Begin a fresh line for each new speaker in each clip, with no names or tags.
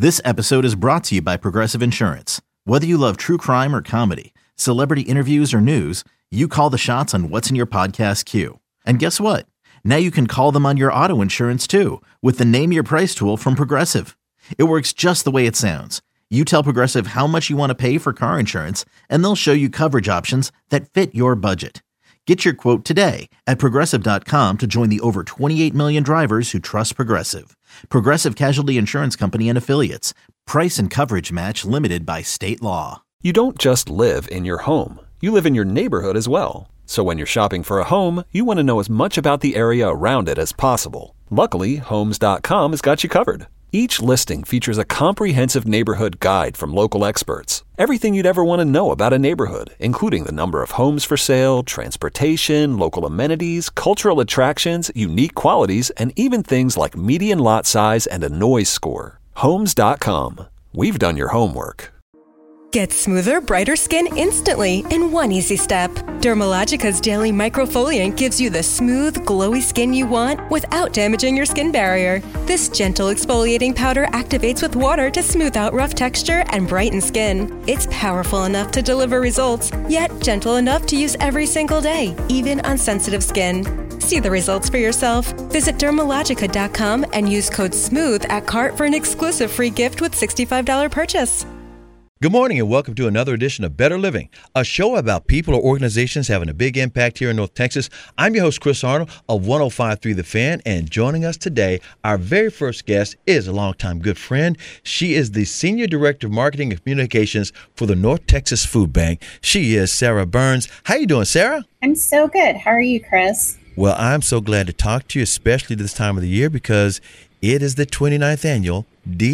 This episode is brought to you by Progressive Insurance. Whether you love true crime or comedy, celebrity interviews or news, you call the shots on what's in your podcast queue. And guess what? Now you can call them on your auto insurance too with the Name Your Price tool from Progressive. It works just the way it sounds. You tell Progressive how much you want to pay for car insurance, and they'll show you coverage options that fit your budget. Get your quote today at Progressive.com to join the over 28 million drivers who trust Progressive. Progressive Casualty Insurance Company and Affiliates. Price and coverage match limited by state law.
You don't just live in your home. You live in your neighborhood as well. So when you're shopping for a home, you want to know as much about the area around it as possible. Luckily, Homes.com has got you covered. Each listing features a comprehensive neighborhood guide from local experts. Everything you'd ever want to know about a neighborhood, including the number of homes for sale, transportation, local amenities, cultural attractions, unique qualities, and even things like median lot size and a noise score. Homes.com. We've done your homework.
Get smoother, brighter skin instantly in one easy step. Dermalogica's daily microfoliant gives you the smooth, glowy skin you want without damaging your skin barrier. This gentle exfoliating powder activates with water to smooth out rough texture and brighten skin. It's powerful enough to deliver results, yet gentle enough to use every single day, even on sensitive skin. See the results for yourself. Visit Dermalogica.com and use code SMOOTH at cart for an exclusive free gift with $65 purchase.
Good morning and welcome to another edition of Better Living, a show about people or organizations having a big impact here in North Texas. I'm your host, Chris Arnold of 105.3 The Fan, and joining us today, our very first guest is a longtime good friend. She is the Senior Director of Marketing and Communications for the North Texas Food Bank. She is Sarah Burns. How you doing, Sarah?
I'm so good. How are you, Chris?
Well, I'm so glad to talk to you, especially this time of the year, because it is the 29th annual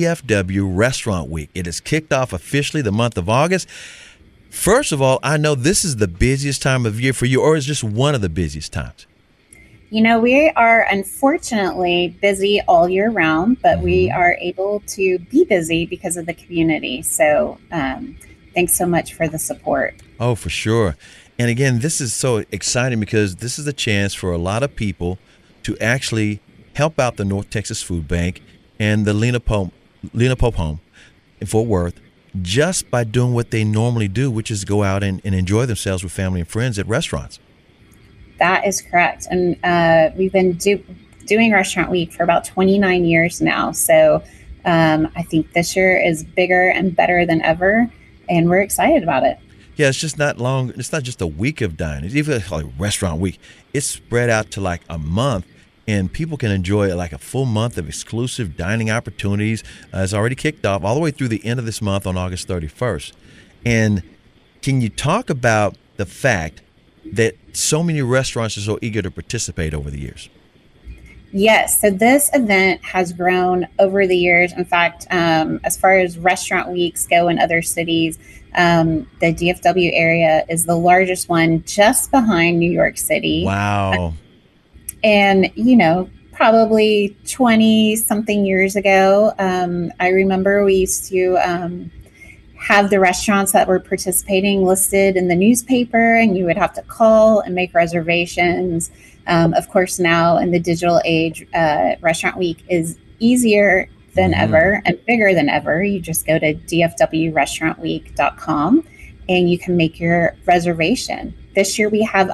DFW Restaurant Week. It has kicked off officially the month of August. First of all, I know this is the busiest time of year for you, or is just one of the busiest times?
You know, we are unfortunately busy all year round, but we are able to be busy because of the community. So thanks so much for the support. Oh,
for sure. And again, this is so exciting because this is a chance for a lot of people to actually help out the North Texas Food Bank and the Lena Pope Home in Fort Worth just by doing what they normally do, which is go out and enjoy themselves with family and friends at restaurants.
That is correct. And we've been doing Restaurant Week for about 29 years now. So I think this year is bigger and better than ever, and we're excited about it.
Yeah, it's just not long. It's not just a week of dining. It's even like Restaurant Week. It's spread out to like a month. And people can enjoy like a full month of exclusive dining opportunities. It's already kicked off all the way through the end of this month on August 31st. And can you talk about the fact that so many restaurants are so eager to participate over the years?
Yes. So this event has grown over the years. In fact, as far as restaurant weeks go in other cities, the DFW area is the largest one just behind New York City.
Wow.
And, you know, probably 20 something years ago, I remember we used to have the restaurants that were participating listed in the newspaper, and you would have to call and make reservations. Of course, now in the digital age, Restaurant Week is easier than ever and bigger than ever. You just go to dfwrestaurantweek.com and you can make your reservation. This year we have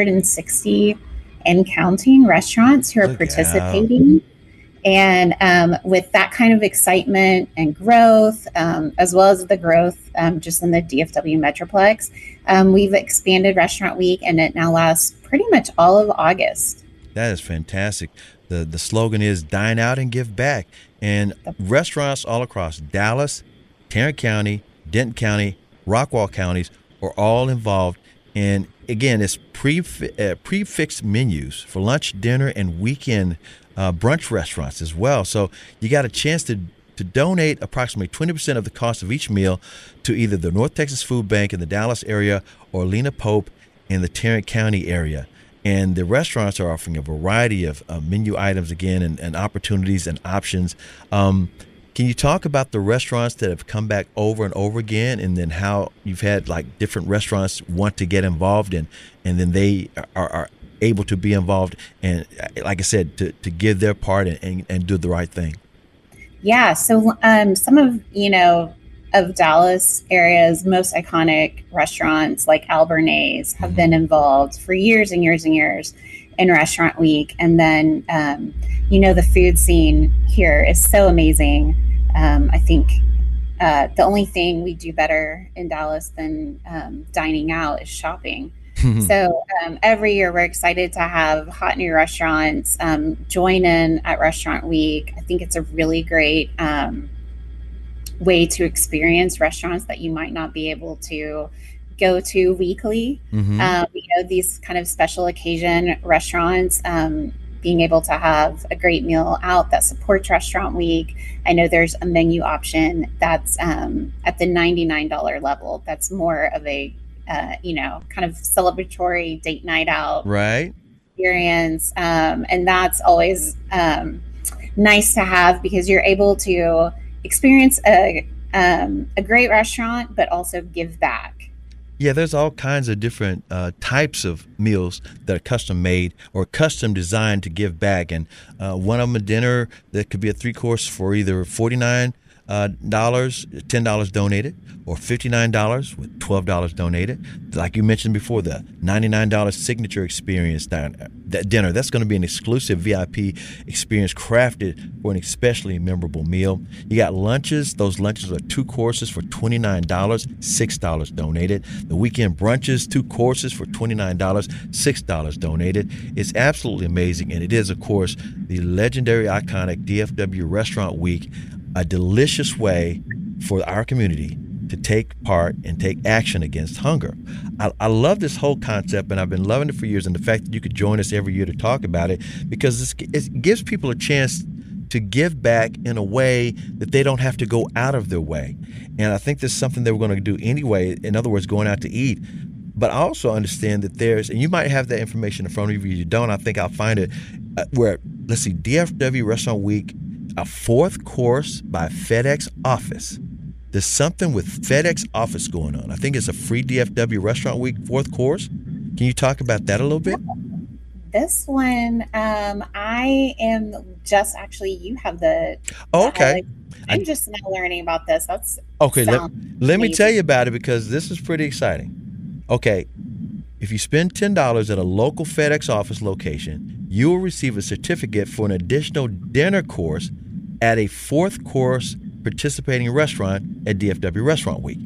160 and counting restaurants who are participating. And with that kind of excitement and growth, as well as the growth just in the DFW Metroplex, we've expanded Restaurant Week, and it now lasts pretty much all of August.
That is fantastic. The slogan is Dine Out and Give Back. And restaurants all across Dallas, Tarrant County, Denton County, Rockwall counties are all involved. And again, it's prefixed menus for lunch, dinner, and weekend brunch restaurants as well. So you got a chance to donate approximately 20% of the cost of each meal to either the North Texas Food Bank in the Dallas area or Lena Pope in the Tarrant County area. And the restaurants are offering a variety of menu items again and opportunities and options. Can you talk about the restaurants that have come back over and over again, and then how you've had like different restaurants want to get involved and then they are able to be involved and, like I said, to give their part and do the right thing?
Yeah. So some of, of Dallas area's most iconic restaurants like Albernays have been involved for years and years and years in Restaurant Week. And then, the food scene here is so amazing. I think the only thing we do better in Dallas than dining out is shopping. So every year we're excited to have hot new restaurants join in at Restaurant Week. I think it's a really great way to experience restaurants that you might not be able to go to weekly. These kind of special occasion restaurants, being able to have a great meal out that supports Restaurant Week. I know there's a menu option that's at the $99 level. That's more of a kind of celebratory date night out experience. And that's always nice to have because you're able to experience a great restaurant, but also give back.
Yeah, there's all kinds of different types of meals that are custom made or custom designed to give back. And one of them a dinner that could be a 3-course for either $49, $10 donated, or $59 with $12 donated. Like you mentioned before, the $99 signature experience that dinner. That's going to be an exclusive VIP experience crafted for an especially memorable meal. You got lunches. Those lunches are 2 courses for $29, $6 donated. The weekend brunches, 2 courses for $29, $6 donated. It's absolutely amazing, and it is, of course, the legendary, iconic DFW Restaurant Week, a delicious way for our community to take part and take action against hunger. I love this whole concept, and I've been loving it for years, and the fact that you could join us every year to talk about it, because it gives people a chance to give back in a way that they don't have to go out of their way. And I think this is something that we're going to do anyway, in other words, going out to eat. But I also understand that and you might have that information in front of you, if you don't, I think I'll find it, where, let's see, DFW Restaurant Week, a 4th course by FedEx Office. There's something with FedEx Office going on. I think it's a free DFW Restaurant Week 4th course. Can you talk about that a little bit?
This one, I am just you have the.
Oh, okay.
I'm just now learning about this. That's
okay. Let me tell you about it, because this is pretty exciting. Okay. If you spend $10 at a local FedEx Office location, you will receive a certificate for an additional dinner course at a 4th course participating restaurant at DFW Restaurant Week.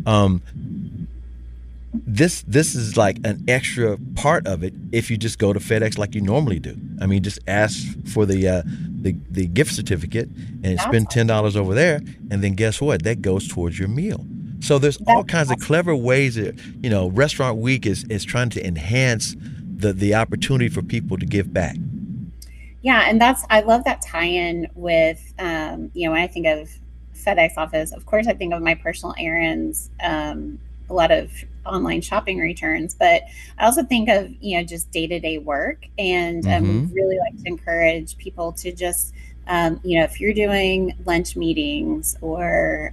This is like an extra part of it if you just go to FedEx like you normally do. I mean, just ask for the gift certificate and spend $10 over there, and then guess what? That goes towards your meal. So there's all kinds of clever ways that, Restaurant Week is trying to enhance the opportunity for people to give back.
Yeah, and I love that tie-in with, when I think of FedEx Office, of course I think of my personal errands, a lot of online shopping returns, but I also think of, just day-to-day work. And we really like to encourage people to just, if you're doing lunch meetings or,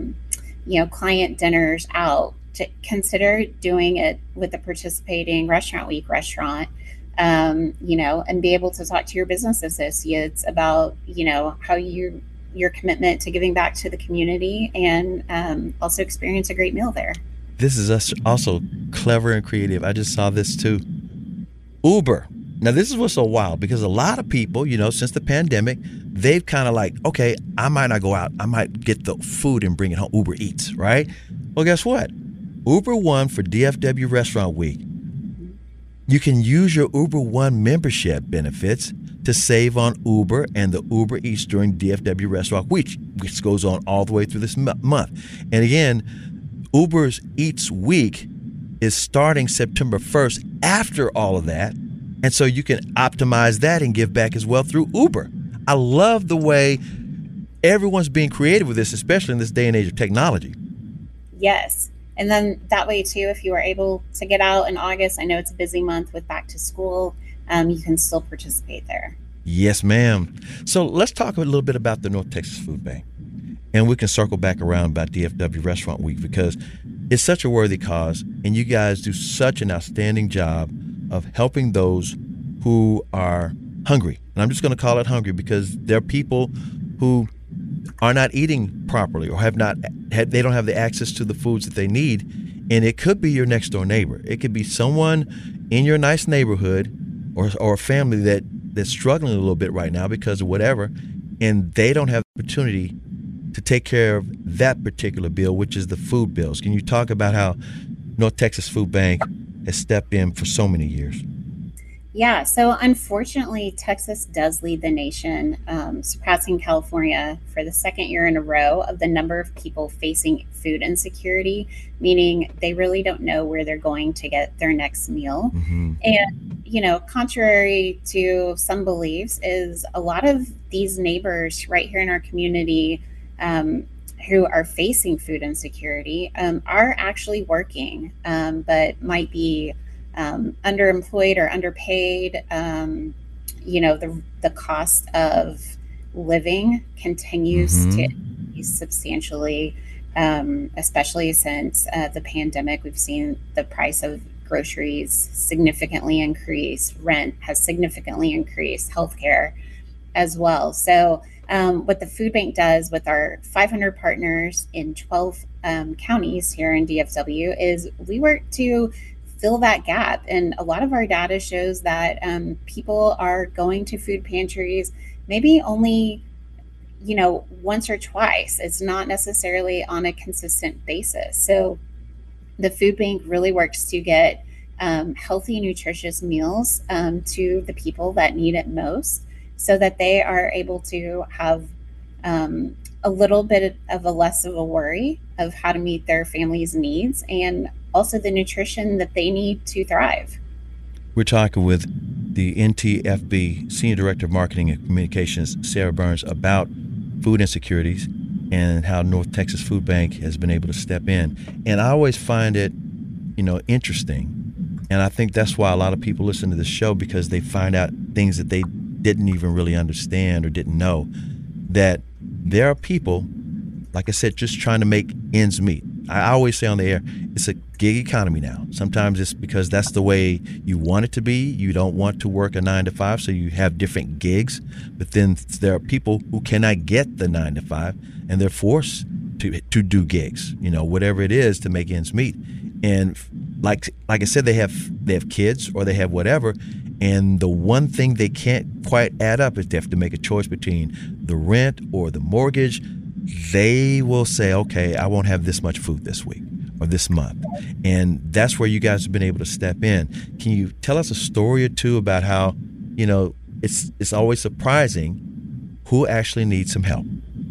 client dinners out, to consider doing it with a participating Restaurant Week restaurant, and be able to talk to your business associates about, how your commitment to giving back to the community, and also experience a great meal there.
This is also clever and creative. I just saw this too. Uber. Now, this is what's so wild, because a lot of people, since the pandemic, they've kind of like, okay, I might not go out. I might get the food and bring it home. Uber Eats, right? Well, guess what? Uber One for DFW Restaurant Week. You can use your Uber One membership benefits to save on Uber and the Uber Eats during DFW Restaurant Week, which goes on all the way through this month. And again, Uber's Eats Week is starting September 1st after all of that. And so you can optimize that and give back as well through Uber. I love the way everyone's being creative with this, especially in this day and age of technology.
Yes. And then that way, too, if you are able to get out in August, I know it's a busy month with back to school, you can still participate there.
Yes, ma'am. So let's talk a little bit about the North Texas Food Bank. And we can circle back around about DFW Restaurant Week, because it's such a worthy cause, and you guys do such an outstanding job of helping those who are hungry. And I'm just going to call it hungry, because there are people who are not eating properly or they don't have the access to the foods that they need. And it could be your next door neighbor. It could be someone in your nice neighborhood or a family that's struggling a little bit right now because of whatever, and they don't have the opportunity to take care of that particular bill, which is the food bills. Can you talk about how North Texas Food Bank has stepped in for so many years?
Yeah, so unfortunately, Texas does lead the nation, surpassing California for the second year in a row of the number of people facing food insecurity, meaning they really don't know where they're going to get their next meal.
Mm-hmm.
And, contrary to some beliefs, is a lot of these neighbors right here in our community who are facing food insecurity are actually working, but might be underemployed or underpaid. The cost of living continues to increase substantially, especially since the pandemic. We've seen the price of groceries significantly increase, rent has significantly increased, healthcare as well. So what the food bank does with our 500 partners in 12 counties here in DFW is we work to fill that gap. And a lot of our data shows that people are going to food pantries maybe only, once or twice. It's not necessarily on a consistent basis. So the food bank really works to get healthy, nutritious meals to the people that need it most so that they are able to have a little bit of a less of a worry of how to meet their family's needs and also the nutrition that they need to thrive.
We're talking with the NTFB Senior Director of Marketing and Communications, Sarah Burns, about food insecurities and how North Texas Food Bank has been able to step in. And I always find it, interesting. And I think that's why a lot of people listen to this show, because they find out things that they didn't even really understand or didn't know, that there are people, like I said, just trying to make ends meet. I always say on the air, it's a gig economy now. Sometimes it's because that's the way you want it to be. You don't want to work a 9 to 5, so you have different gigs. But then there are people who cannot get the 9 to 5, and they're forced to do gigs, whatever it is, to make ends meet. And like I said, they have kids or they have whatever, and the one thing they can't quite add up is they have to make a choice between the rent or the mortgage. They will say, okay, I won't have this much food this week or this month. And that's where you guys have been able to step in. Can you tell us a story or two about how, it's always surprising who actually needs some help?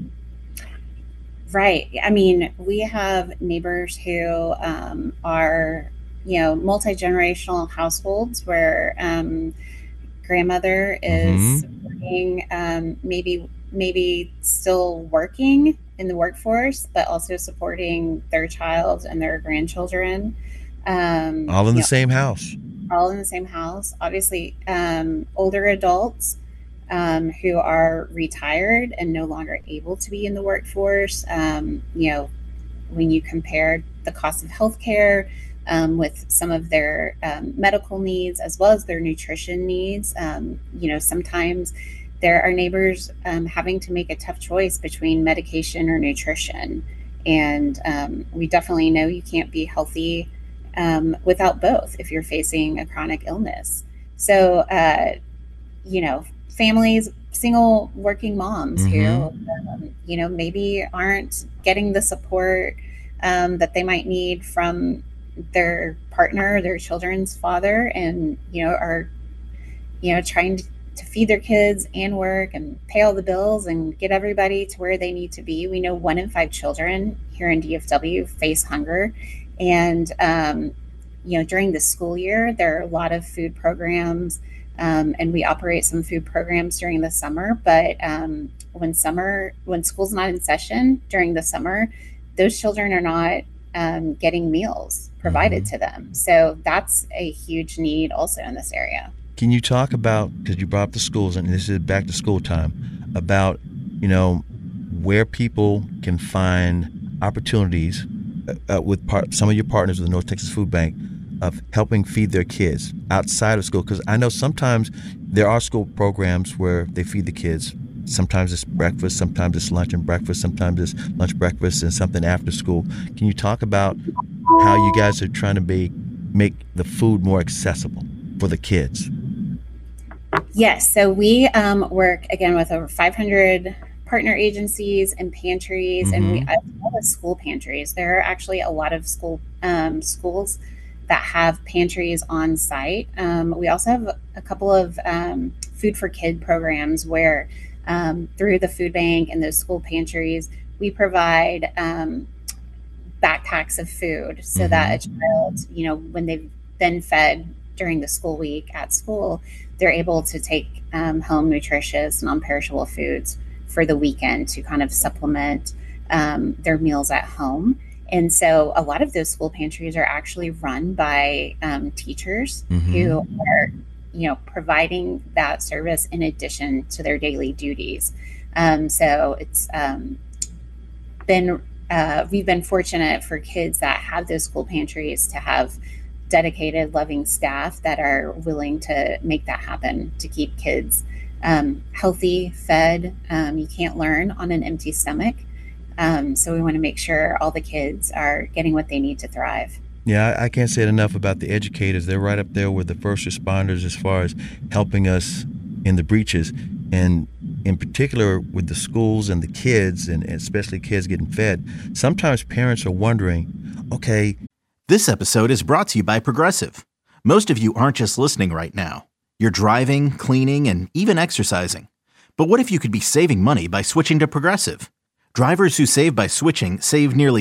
Right. I mean, we have neighbors who are, multi-generational households where grandmother is working, maybe still working in the workforce, but also supporting their child and their grandchildren.
All in the same house.
All in the same house. Obviously, older adults who are retired and no longer able to be in the workforce. When you compare the cost of healthcare with some of their medical needs as well as their nutrition needs, sometimes there are neighbors having to make a tough choice between medication or nutrition. And we definitely know you can't be healthy without both if you're facing a chronic illness. So, families, single working moms who, maybe aren't getting the support that they might need from their partner, their children's father, and, are, trying to feed their kids and work and pay all the bills and get everybody to where they need to be. We know 1 in 5 children here in DFW face hunger. And, during the school year, there are a lot of food programs, and we operate some food programs during the summer. But when school's not in session during the summer, those children are not getting meals provided to them. So that's a huge need also in this area.
Can you talk about, because you brought up the schools, and this is back to school time, about, where people can find opportunities with some of your partners with the North Texas Food Bank of helping feed their kids outside of school? Because I know sometimes there are school programs where they feed the kids sometimes it's breakfast, sometimes it's lunch and breakfast, sometimes it's lunch, breakfast, and something after school. Can you talk about how you guys are trying to make the food more accessible for the kids?
Yes. So we work, again, with over 500 partner agencies and pantries, and we as well as school pantries. There are actually a lot of schools that have pantries on site. We also have a couple of food for kid programs where through the food bank and those school pantries, we provide backpacks of food so that a child, when they've been fed during the school week at school, they're able to take home nutritious, non-perishable foods for the weekend to kind of supplement their meals at home. And so a lot of those school pantries are actually run by teachers who are, providing that service in addition to their daily duties. So it's we've been fortunate for kids that have those school pantries to have dedicated, loving staff that are willing to make that happen, to keep kids healthy, fed. You can't learn on an empty stomach. So we want to make sure all the kids are getting what they need to thrive.
Yeah, I can't say it enough about the educators. They're right up there with the first responders as far as helping us in the breaches, and in particular with the schools and the kids, and especially kids getting fed. Sometimes parents are wondering, okay.
This episode is brought to you by Progressive. Most of you aren't just listening right now. You're driving, cleaning, and even exercising. But what if you could be saving money by switching to Progressive? Drivers who save by switching save nearly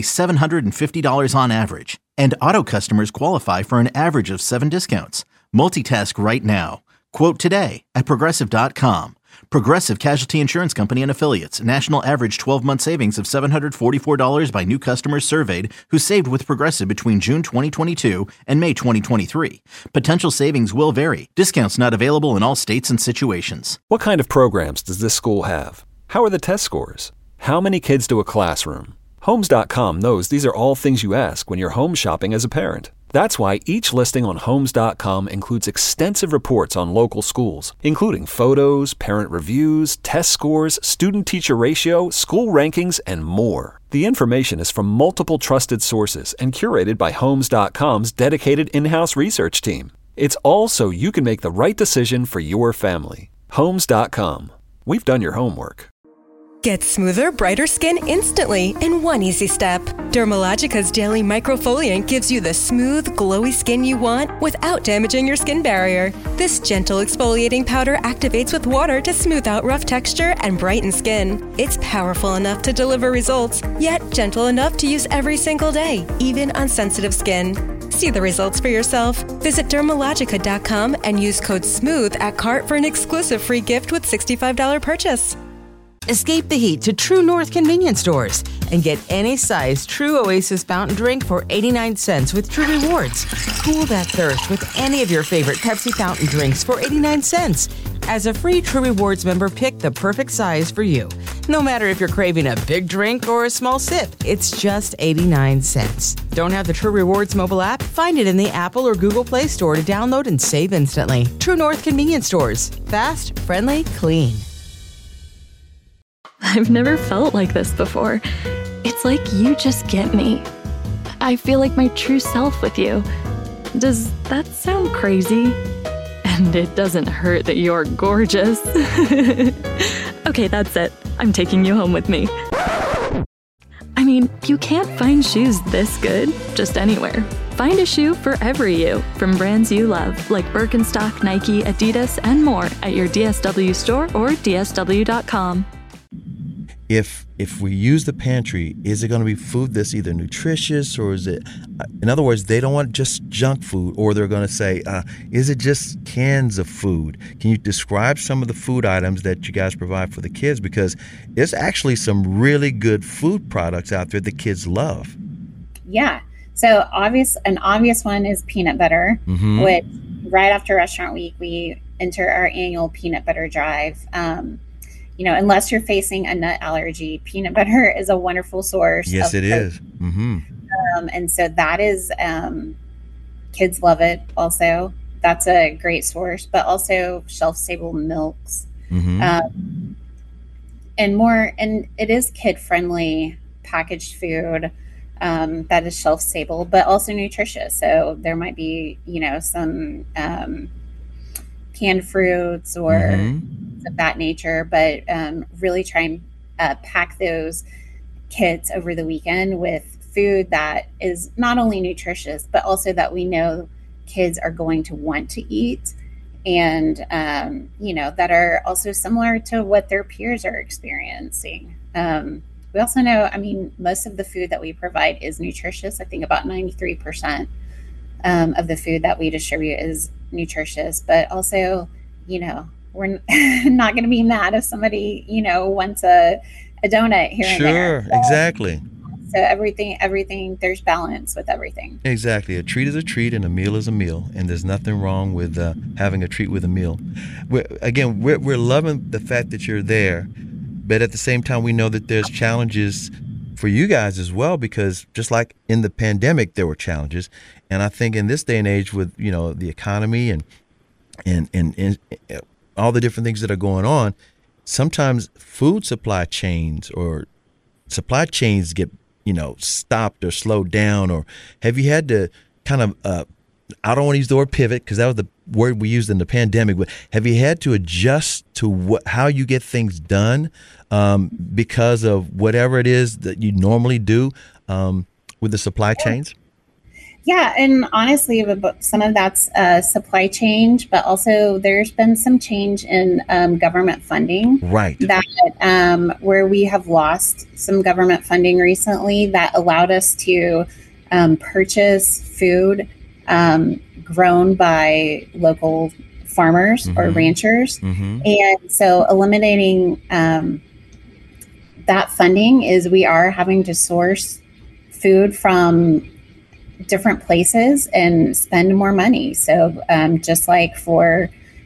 $750 on average, and auto customers qualify for an average of 7 discounts. Multitask right now. Quote today at Progressive.com. Progressive Casualty Insurance Company and Affiliates. National average 12-month savings of $744 by new customers surveyed who saved with Progressive between June 2022 and May 2023. Potential savings will vary. Discounts not available in all states and situations.
What kind of programs does this school have? How are the test scores? How many kids do a classroom? Homes.com knows these are all things you ask when you're home shopping as a parent. That's why each listing on Homes.com includes extensive reports on local schools, including photos, parent reviews, test scores, student-teacher ratio, school rankings, and more. The information is from multiple trusted sources and curated by Homes.com's dedicated in-house research team. It's all so you can make the right decision for your family. Homes.com. We've done your homework.
Get smoother, brighter skin instantly in one easy step. Dermalogica's daily microfoliant gives you the smooth, glowy skin you want without damaging your skin barrier. This gentle exfoliating powder activates with water to smooth out rough texture and brighten skin. It's powerful enough to deliver results, yet gentle enough to use every single day, even on sensitive skin. See the results for yourself. Visit Dermalogica.com and use code SMOOTH at cart for an exclusive free gift with $65 purchase.
Escape the heat to True North convenience stores and get any size True Oasis fountain drink for 89 cents with True Rewards. Cool that thirst with any of your favorite Pepsi fountain drinks for 89 cents. As a free True Rewards member, pick the perfect size for you. No matter if you're craving a big drink or a small sip, it's just 89 cents. Don't have the True Rewards mobile app? Find it in the Apple or Google Play Store to download and save instantly. True North convenience stores. Fast, friendly, clean.
I've never felt like this before. It's like you just get me. I feel like my true self with you. Does that sound crazy? And it doesn't hurt that you're gorgeous. Okay, that's it. I'm taking you home with me. I mean, you can't find shoes this good just anywhere. Find a shoe for every you from brands you love, like Birkenstock, Nike, Adidas, and more at your DSW store or DSW.com.
If we use the pantry, is it going to be food that's either nutritious, or is it, in other words, they don't want just junk food, or they're going to say, is it just cans of food? Can you describe some of the food items that you guys provide for the kids? Because there's actually some really good food products out there that kids love.
Yeah. So an obvious one is peanut butter, which right after Restaurant Week, we enter our annual peanut butter drive. Unless you're facing a nut allergy, peanut butter is a wonderful source.
Yes, it is.
And so that is, kids love it also. That's a great source, but also shelf-stable milks. and it is kid friendly packaged food that is shelf stable, but also nutritious. So there might be, some canned fruits or of that nature, but really try and pack those kits over the weekend with food that is not only nutritious, but also that we know kids are going to want to eat, and that are also similar to what their peers are experiencing. We also know, most of the food that we provide is nutritious. I think about 93% of the food that we distribute is nutritious, but also, we're not going to be mad if somebody, wants a donut here and there.
Sure, exactly.
So everything, there's balance with everything.
Exactly. A treat is a treat and a meal is a meal. And there's nothing wrong with having a treat with a meal. We're loving the fact that you're there. But at the same time, we know that there's challenges for you guys as well, because just like in the pandemic, there were challenges. And I think in this day and age with, the economy and all the different things that are going on, sometimes food supply chains get stopped or slowed down? Or have you had to kind of, I don't want to use the word pivot because that was the word we used in the pandemic, but have you had to adjust to how you get things done because of whatever it is that you normally do with the supply chains?
Yeah, and honestly, some of that's supply chain, but also there's been some change in government funding.
Right.
That where we have lost some government funding recently that allowed us to purchase food grown by local farmers or ranchers. And so eliminating that funding is we are having to source food from different places and spend more money. So just like for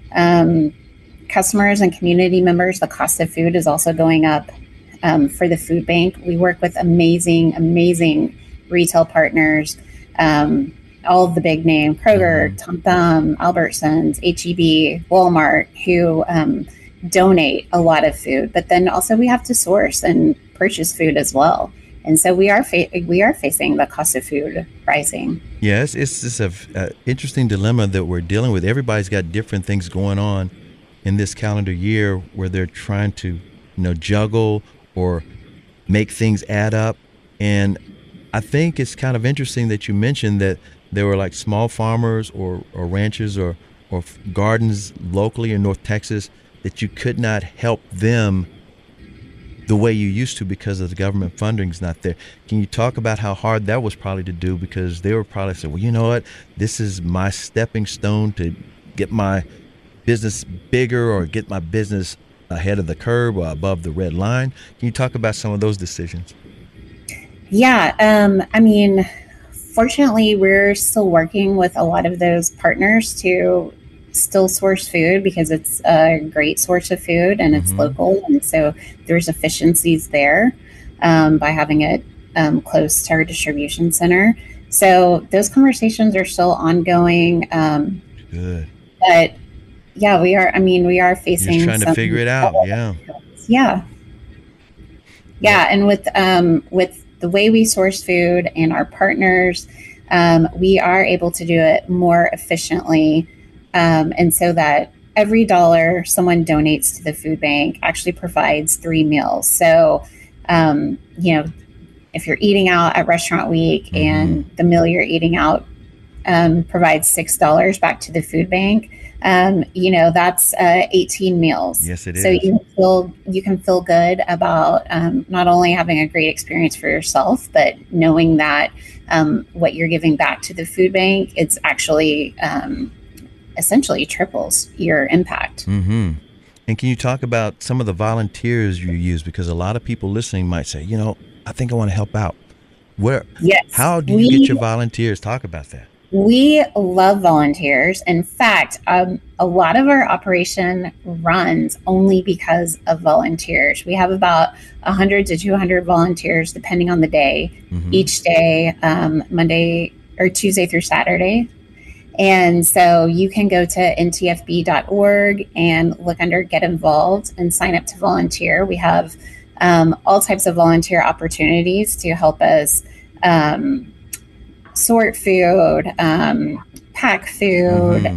customers and community members, the cost of food is also going up. For the food bank, we work with amazing retail partners, all of the big name, Kroger, Tom Thumb, Albertsons, HEB, Walmart, who donate a lot of food, but then also we have to source and purchase food as well. And so we are facing the cost of food rising.
Yes, it's just an interesting dilemma that we're dealing with. Everybody's got different things going on in this calendar year where they're trying to, juggle or make things add up. And I think it's kind of interesting that you mentioned that there were like small farmers or ranchers or gardens locally in North Texas that you could not help them the way you used to because of the government funding's not there. Can you talk about how hard that was probably to do? Because they were probably saying, well, you know what, this is my stepping stone to get my business bigger or get my business ahead of the curve or above the red line. Can you talk about some of those decisions?
Yeah, fortunately, we're still working with a lot of those partners to still source food because it's a great source of food and it's local. And so there's efficiencies there by having it close to our distribution center. So those conversations are still ongoing.
Good.
But yeah, we are facing.
Just trying to figure it out.
Yeah. And with the way we source food and our partners, we are able to do it more efficiently. And so that every dollar someone donates to the food bank actually provides 3 meals. So, if you're eating out at Restaurant Week and the meal you're eating out provides $6 back to the food bank, that's 18 meals.
Yes, it is.
So you can feel good about not only having a great experience for yourself, but knowing that what you're giving back to the food bank, it's actually essentially triples your impact.
And can you talk about some of the volunteers you use? Because a lot of people listening might say, I think I want to help out. How do you get your volunteers? Talk about that.
We love volunteers. In fact, a lot of our operation runs only because of volunteers. We have about 100 to 200 volunteers, depending on the day, each day, Monday or Tuesday through Saturday. And so you can go to ntfb.org and look under Get Involved and sign up to volunteer. We have all types of volunteer opportunities to help us sort food, pack food,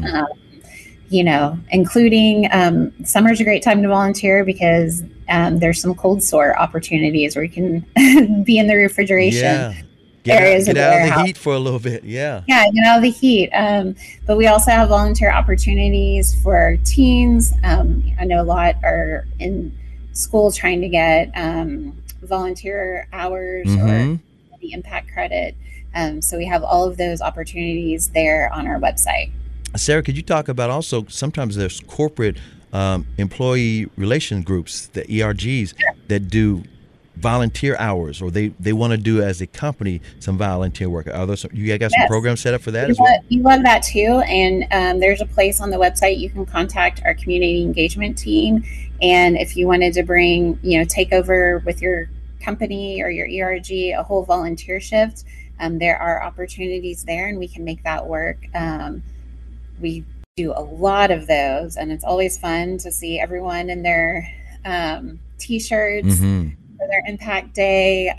including summer's a great time to volunteer because there's some cold store opportunities where you can be in the refrigeration.
Yeah. Get out of the heat for a little bit. Yeah,
get out of the heat. But we also have volunteer opportunities for teens. I know a lot are in school trying to get volunteer hours or the impact credit. So we have all of those opportunities there on our website.
Sarah, could you talk about also sometimes there's corporate employee relation groups, the ERGs, that do volunteer hours, or they want to do as a company some volunteer work. Are those, you got some programs set up for that as well?
We love that too. And there's a place on the website you can contact our community engagement team. And if you wanted to bring, take over with your company or your ERG a whole volunteer shift, there are opportunities there and we can make that work. We do a lot of those, and it's always fun to see everyone in their t-shirts for their impact day,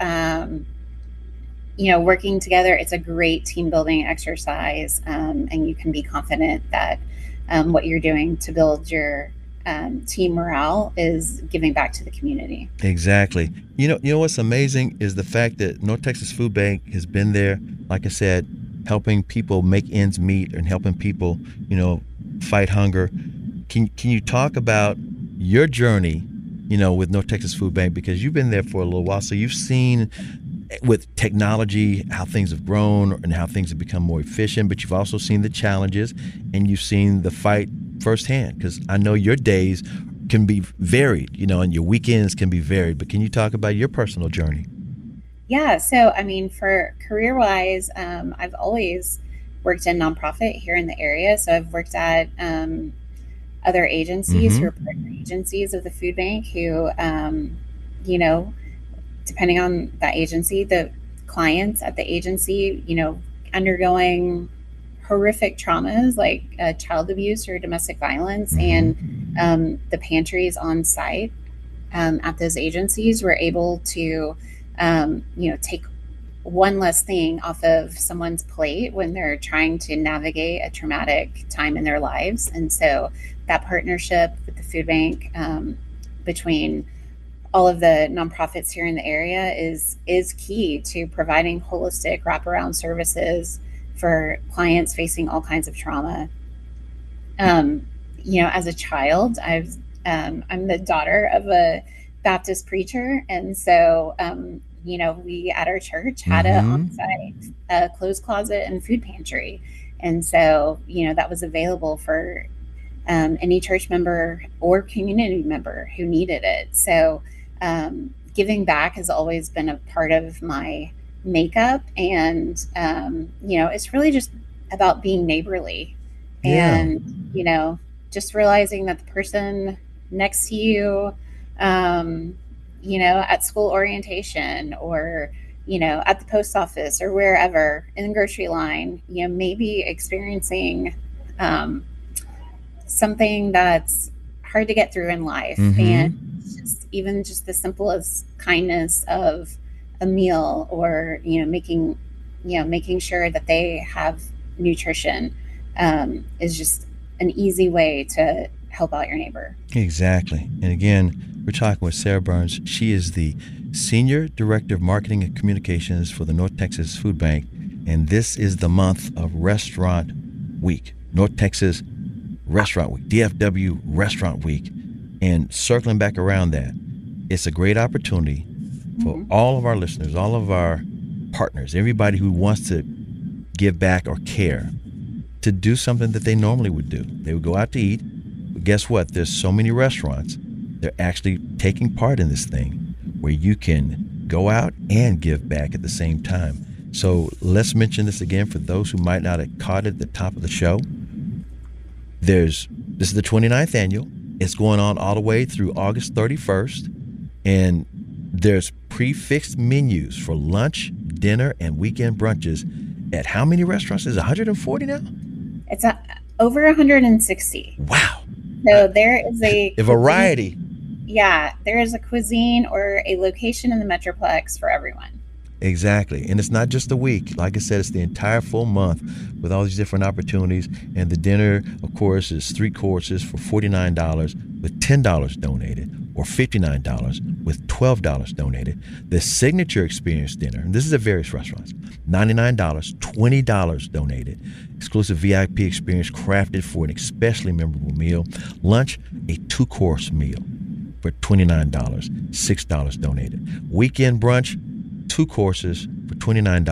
working together. It's a great team building exercise, and you can be confident that what you're doing to build your team morale is giving back to the community.
Exactly. You know what's amazing is the fact that North Texas Food Bank has been there, like I said, helping people make ends meet and helping people, fight hunger. Can you talk about your journey, with North Texas Food Bank, because you've been there for a little while, so you've seen with technology how things have grown and how things have become more efficient, but you've also seen the challenges and you've seen the fight firsthand, because I know your days can be varied, and your weekends can be varied, but can you talk about your personal journey?
Yeah, so for career-wise, I've always worked in nonprofit here in the area. So I've worked at other agencies who are partner agencies of the food bank who, depending on that agency, the clients at the agency, undergoing horrific traumas like child abuse or domestic violence, and the pantries on site at those agencies were able to take one less thing off of someone's plate when they're trying to navigate a traumatic time in their lives. And so that partnership with the food bank between all of the nonprofits here in the area is key to providing holistic wraparound services for clients facing all kinds of trauma. As a child, I'm the daughter of a Baptist preacher, and so we at our church had a on-site clothes closet and food pantry, and so that was available for any church member or community member who needed it. So giving back has always been a part of my makeup, and it's really just about being neighborly, and just realizing that the person next to you, at school orientation or, at the post office or wherever in the grocery line, maybe experiencing something that's hard to get through in life. And even just the simplest kindness of a meal, or, making sure that they have nutrition is just an easy way to help out your neighbor.
Exactly. And again, we're talking with Sarah Burns. She is the Senior Director of Marketing and Communications for the North Texas Food Bank. And this is the month of Restaurant Week, North Texas Restaurant Week, DFW Restaurant Week. And circling back around that, it's a great opportunity for all of our listeners, all of our partners, everybody who wants to give back or care, to do something that they normally would do. They would go out to eat. But guess what? There's so many restaurants. They're actually taking part in this thing where you can go out and give back at the same time. So let's mention this again for those who might not have caught it at the top of the show. This is the 29th annual. It's going on all the way through August 31st. And there's prefixed menus for lunch, dinner, and weekend brunches at how many restaurants? Is it 140 now?
It's over 160.
Wow.
So there is a
variety.
Yeah, there is a cuisine or a location in the Metroplex for everyone.
Exactly. And it's not just a week. Like I said, it's the entire full month with all these different opportunities. And the dinner, of course, is 3 courses for $49 with $10 donated, or $59 with $12 donated. The signature experience dinner, and this is at various restaurants, $99, $20 donated. Exclusive VIP experience crafted for an especially memorable meal. Lunch, a 2-course meal for $29, $6 donated. Weekend brunch, 2 courses for $29,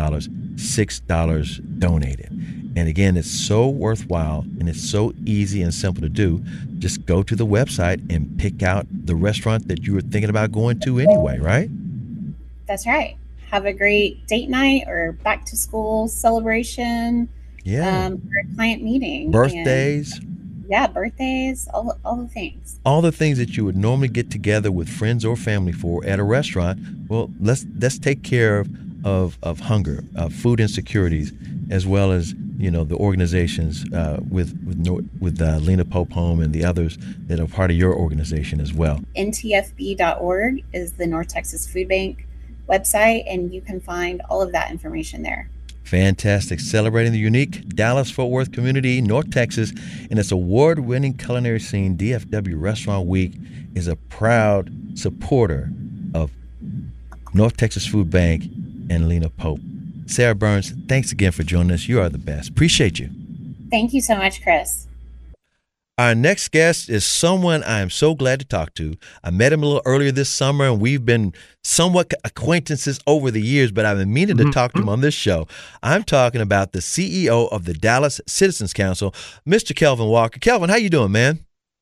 $6 donated. And again, it's so worthwhile and it's so easy and simple to do. Just go to the website and pick out the restaurant that you were thinking about going to anyway, right?
That's right. Have a great date night or back to school celebration.
Yeah.
Or a client meeting.
Birthdays.
Birthdays, all the things.
All the things that you would normally get together with friends or family for at a restaurant. Well, let's take care of hunger, food insecurities, as well as the organizations with Lena Pope Home and the others that are part of your organization as well.
NTFB.org is the North Texas Food Bank website, and you can find all of that information there.
Fantastic. Celebrating the unique Dallas-Fort Worth community, North Texas, and its award-winning culinary scene, DFW Restaurant Week is a proud supporter of North Texas Food Bank and Lena Pope. Sarah Burns, thanks again for joining us. You are the best. Appreciate you.
Thank you so much, Chris.
Our next guest is someone I am so glad to talk to. I met him a little earlier this summer, and we've been somewhat acquaintances over the years, but I've been meaning to talk to him on this show. I'm talking about the CEO of the Dallas Citizens Council, Mr. Kelvin Walker. Kelvin, how you doing, man?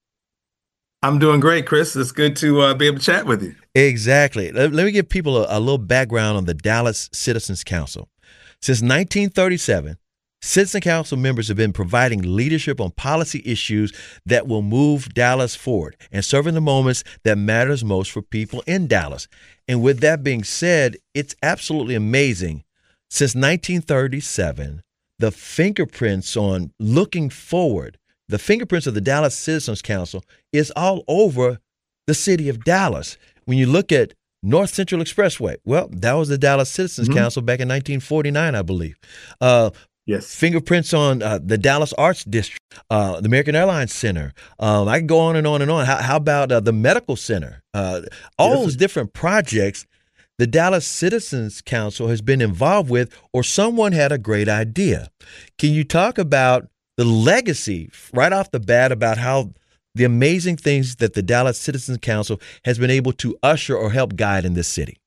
I'm doing great, Chris. It's good to be able to chat with you.
Exactly. Let me give people a little background on the Dallas Citizens Council. Since 1937, Citizen Council members have been providing leadership on policy issues that will move Dallas forward and serving the moments that matters most for people in Dallas. And with that being said, it's absolutely amazing. Since 1937, the fingerprints on looking forward, the fingerprints of the Dallas Citizens Council is all over the city of Dallas. When you look at North Central Expressway, well, that was the Dallas Citizens Council back in 1949, I believe.
Yes.
Fingerprints on the Dallas Arts District, the American Airlines Center. I can go on and on and on. How about the Medical Center? All those different projects the Dallas Citizens Council has been involved with, or someone had a great idea. Can you talk about the legacy right off the bat about how the amazing things that the Dallas Citizens Council has been able to usher or help guide in this city?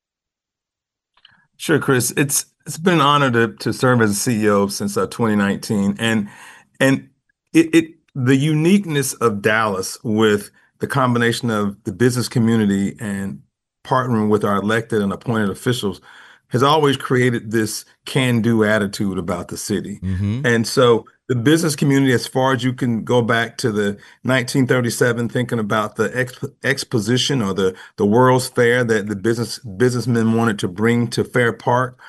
Sure, Chris. It's been an honor to serve as a CEO since 2019, and the uniqueness of Dallas with the combination of the business community and partnering with our elected and appointed officials has always created this can-do attitude about the city. And so the business community, as far as you can go back to the 1937, thinking about the exposition or the World's Fair that the businessmen wanted to bring to Fair Park,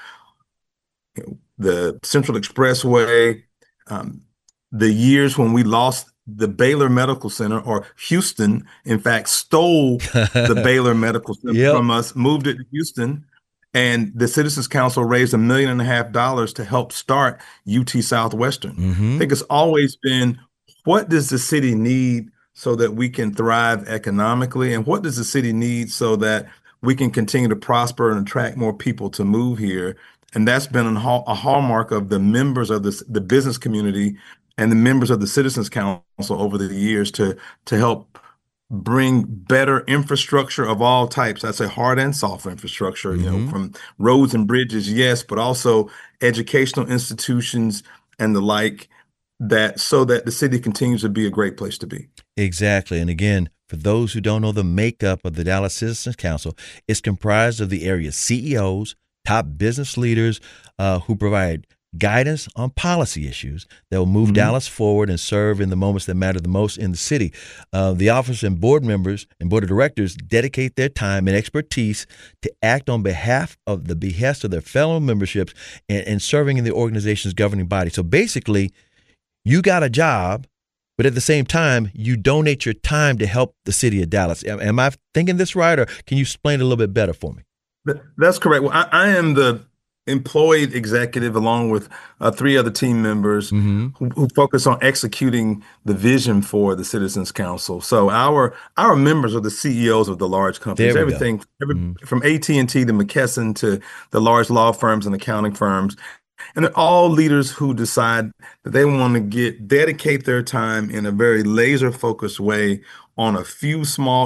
the Central Expressway, the years when we lost the Baylor Medical Center, or Houston, in fact, stole the Baylor Medical Center from us, moved it to Houston, and the Citizens Council raised $1.5 million to help start UT Southwestern. I think it's always been, what does the city need so that we can thrive economically, and what does the city need so that we can continue to prosper and attract more people to move here? And that's been a hallmark of the members of the business community and the members of the Citizens Council over the years to help bring better infrastructure of all types. I say hard and soft infrastructure, from roads and bridges, yes, but also educational institutions and the like, so that the city continues to be a great place to be. Exactly.
And again, for those who don't know the makeup of the Dallas Citizens Council, it's comprised of the area's CEOs, top business leaders who provide guidance on policy issues that will move Dallas forward and serve in the moments that matter the most in the city. The officers and board members and board of directors dedicate their time and expertise to act on behalf of the behest of their fellow memberships and serving in the organization's governing body. So basically, You got a job, but at the same time, you donate your time to help the city of Dallas. Am I thinking this right, or can you explain it a little bit better for me?
That's correct. Well, I am the employed executive along with 3 other team members who focus on executing the vision for the Citizens Council. So our members are the CEOs of the large companies, everything from AT&T to McKesson to the large law firms and accounting firms. And they're all leaders who decide that they want to dedicate their time in a very laser focused way on a few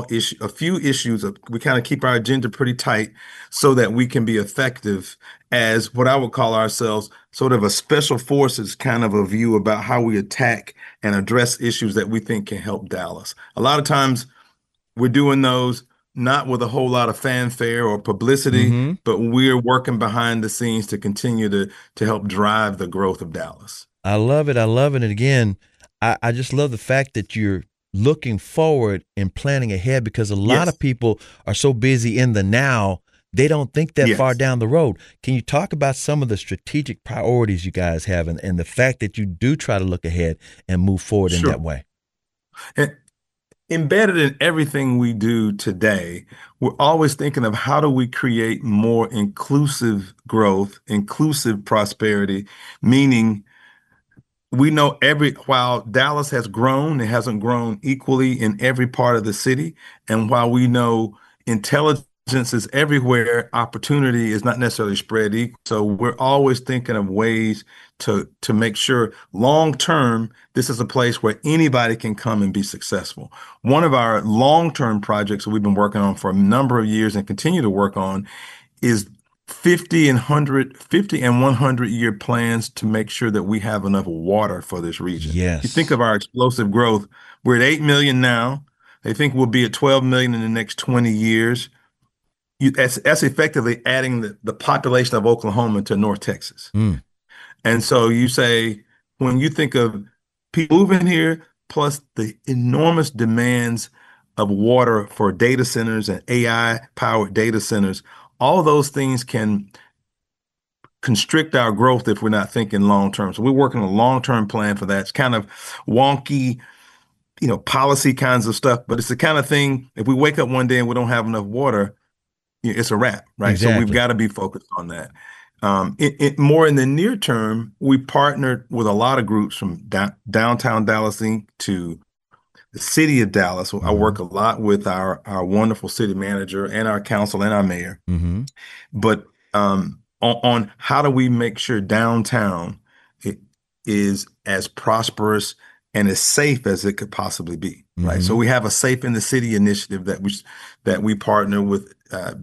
issues. We kind of keep our agenda pretty tight so that we can be effective as what I would call ourselves sort of a special forces kind of a view about how we attack and address issues that we think can help Dallas. A lot of times we're doing those not with a whole lot of fanfare or publicity, but we're working behind the scenes to continue to help drive the growth of Dallas.
I love it. I love it. And again, I just love the fact that you're looking forward and planning ahead, because a lot of people are so busy in the now, they don't think that far down the road. Can you talk about some of the strategic priorities you guys have and the fact that you do try to look ahead and move forward in that way?
And embedded in everything we do today, we're always thinking of how do we create more inclusive growth, inclusive prosperity, meaning we know while Dallas has grown, it hasn't grown equally in every part of the city. And while we know intelligence is everywhere, opportunity is not necessarily spread equal. So we're always thinking of ways to make sure long-term, this is a place where anybody can come and be successful. One of our long-term projects that we've been working on for a number of years and continue to work on is 50 and 100-year plans to make sure that we have enough water for this region.
Yes.
You think of our explosive growth. We're at 8 million now. They think we'll be at 12 million in the next 20 years. That's effectively adding the population of Oklahoma to North Texas. And so you say, when you think of people moving here, plus the enormous demands of water for data centers and AI-powered data centers, all those things can constrict our growth if we're not thinking long-term. So we're working on a long-term plan for that. It's kind of wonky, policy kinds of stuff, but it's the kind of thing, if we wake up one day and we don't have enough water, it's a wrap, right?
Exactly.
So we've got to be focused on that. More in the near term, we partnered with a lot of groups from Downtown Dallas Inc. to the city of Dallas. I work a lot with our wonderful city manager and our council and our mayor. But on how do we make sure downtown is as prosperous and as safe as it could possibly be, right? So we have a Safe in the City initiative that we partner with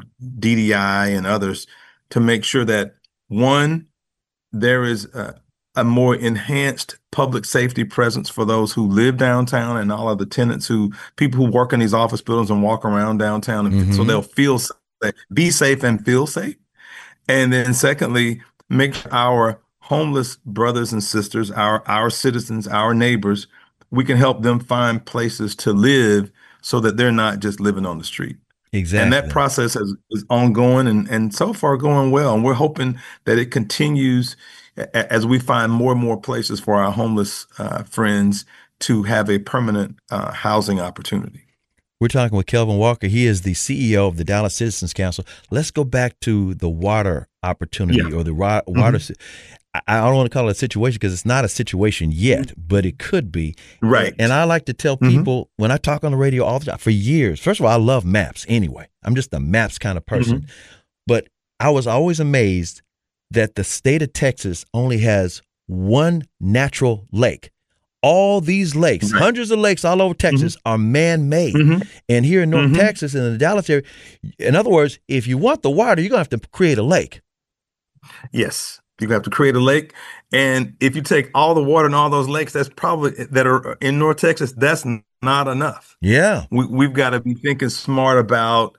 DDI and others to make sure that, one, there is a more enhanced public safety presence for those who live downtown and all of the people who work in these office buildings and walk around downtown, and so they'll be safe and feel safe. And then secondly, make sure our homeless brothers and sisters, our citizens, our neighbors, we can help them find places to live so that they're not just living on the street.
Exactly.
And that process is ongoing and so far going well. And we're hoping that it continues as we find more and more places for our homeless friends to have a permanent housing opportunity.
We're talking with Kelvin Walker. He is the CEO of the Dallas Citizens Council. Let's go back to the water opportunity or the water. I don't want to call it a situation because it's not a situation yet, but it could be.
Right.
And I like to tell people when I talk on the radio all the time for years, first of all, I love maps anyway. I'm just a maps kind of person. But I was always amazed that the state of Texas only has one natural lake. All these lakes, hundreds of lakes all over Texas are man-made. And here in North Texas and in the Dallas area, in other words, if you want the water, you're going to have to create a lake.
Yes. You have to create a lake. And if you take all the water in all those lakes that are in North Texas, that's not enough.
Yeah.
We've got to be thinking smart about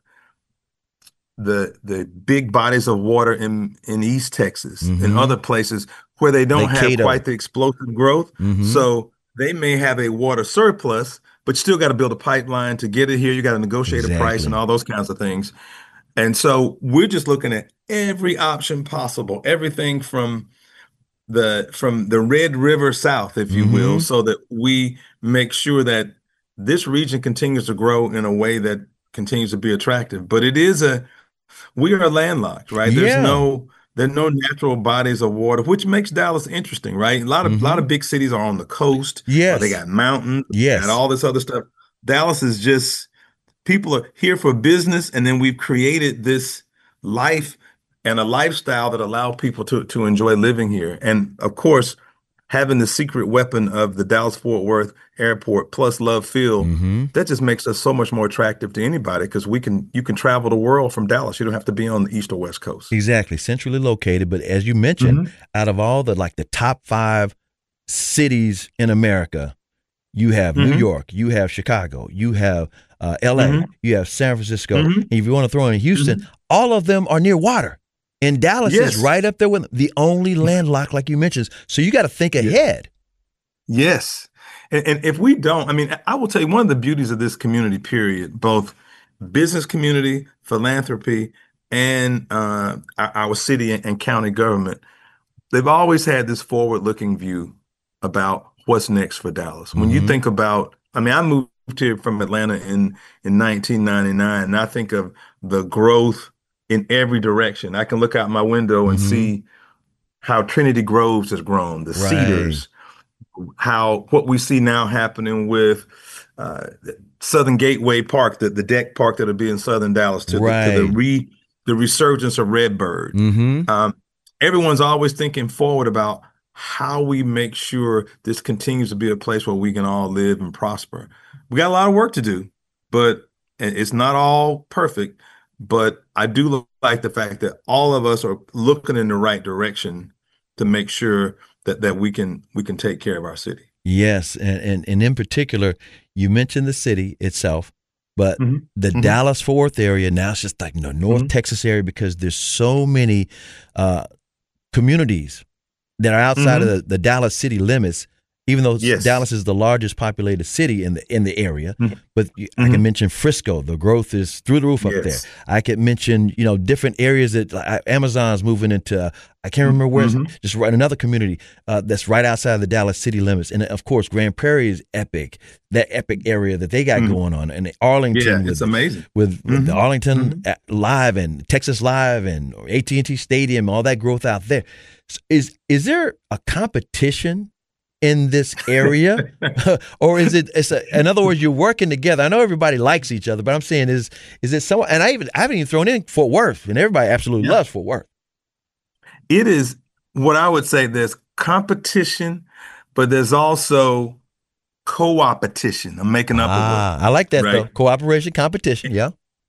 the big bodies of water in East Texas and other places where they don't have quite the explosive growth. So they may have a water surplus, but you still got to build a pipeline to get it here. You got to negotiate a price and all those kinds of things. And so we're just looking at every option possible, everything from from the Red River south, if you will,
Mm-hmm.
so that we make sure that this region continues to grow in a way that continues to be attractive. But we are landlocked, right?
Yeah.
There are no natural bodies of water, which makes Dallas interesting, right? A lot
Mm-hmm.
of big cities are on the coast, or they
Yes.
got mountains and
Yes.
all this other stuff. Dallas is just people are here for business, and then we've created this life and a lifestyle that allow people to enjoy living here. And of course, having the secret weapon of the Dallas Fort Worth Airport plus Love Field,
Mm-hmm.
that just makes us so much more attractive to anybody because you can travel the world from Dallas. You don't have to be on the east or west coast.
Exactly. Centrally located. But as you mentioned,
Hmm.
out of all the top 5 cities in America, you have New
Hmm.
York, you have Chicago, you have LA,
Hmm.
you have San Francisco.
Hmm.
And if you want to throw in Houston,
Hmm.
all of them are near water. And Dallas is
Yes.
right up there with the only landlocked, like you mentioned. So you got to think ahead.
Yes. And if we don't, I mean, I will tell you one of the beauties of this community, period, both business community, philanthropy, and our city and county government, they've always had this forward-looking view about what's next for Dallas. When you
Mm-hmm.
think about, I mean, I moved here from Atlanta in 1999, and I think of the growth in every direction. I can look out my window and
Mm-hmm.
see how Trinity Groves has grown, the
Right.
Cedars, how what we see now happening with Southern Gateway Park, the deck park that'll be in Southern Dallas,
Right.
the resurgence of Redbird.
Mm-hmm.
Everyone's always thinking forward about how we make sure this continues to be a place where we can all live and prosper. We got a lot of work to do, but it's not all perfect. But I do like the fact that all of us are looking in the right direction to make sure that we can take care of our city.
Yes, and in particular, you mentioned the city itself, but
Hmm.
the
Hmm.
Dallas Fort Worth area now it's just like North
Hmm.
Texas area because there's so many uh, communities that are outside of
Hmm.
the Dallas city limits. Even though
Yes.
Dallas is the largest populated city in the area,
Mhm.
but I can mention Frisco. The growth is through the roof up there.
Yes.
I could mention different areas that like, Amazon's moving into. I can't remember where.
Mhm.
Just right another community that's right outside of the Dallas city limits, and of course Grand Prairie is epic. That epic area that they got
Mhm.
going on, and Arlington
Yeah, it's amazing.
with the
Mhm.
Arlington Live and Texas Live and AT&T Stadium, all that growth out there. Is there a competition in this area, or is it? In other words, you're working together. I know everybody likes each other, but I'm saying is it so? And I haven't even thrown in Fort Worth, and everybody absolutely
Yeah.
loves Fort Worth.
It is what I would say there's competition, but there's also co-opetition. I'm making up a word,
I like that though.
right?
Cooperation, competition. Yeah.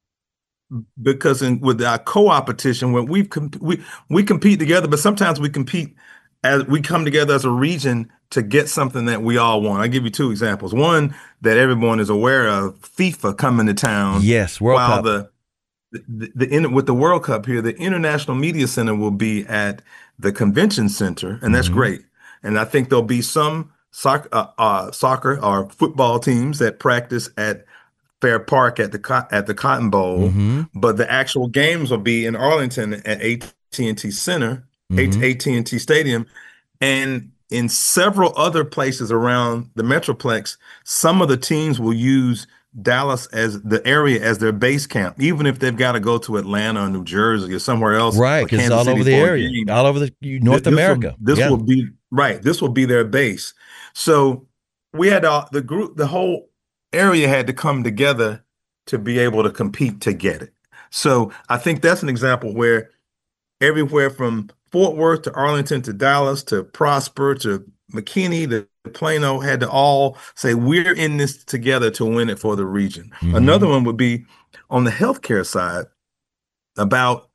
Because with our co-opetition, when we compete together, but sometimes we compete as we come together as a region to get something that we all want. I'll give you 2 examples. One that everyone is aware of, FIFA coming to town.
Yes. World
While
Cup.
with the World Cup here, the International Media Center will be at the convention center, and that's
Mhm.
great. And I think there'll be some soccer or football teams that practice at Fair Park at the Cotton Bowl,
Mhm.
but the actual games will be in Arlington at AT&T Center,
Mhm.
AT&T Stadium, and in several other places around the Metroplex. Some of the teams will use Dallas as the area as their base camp, even if they've got to go to Atlanta or New Jersey or somewhere else
Right,
or
because it's
Kansas
all
City
over the
for a
area,
game.
all over the North America.
This
Yeah.
will be right. This will be their base. So we had the whole area had to come together to be able to compete to get it. So I think that's an example where everywhere from Fort Worth to Arlington to Dallas to Prosper to McKinney to Plano had to all say, we're in this together to win it for the region.
Mhm.
Another one would be on the healthcare side. About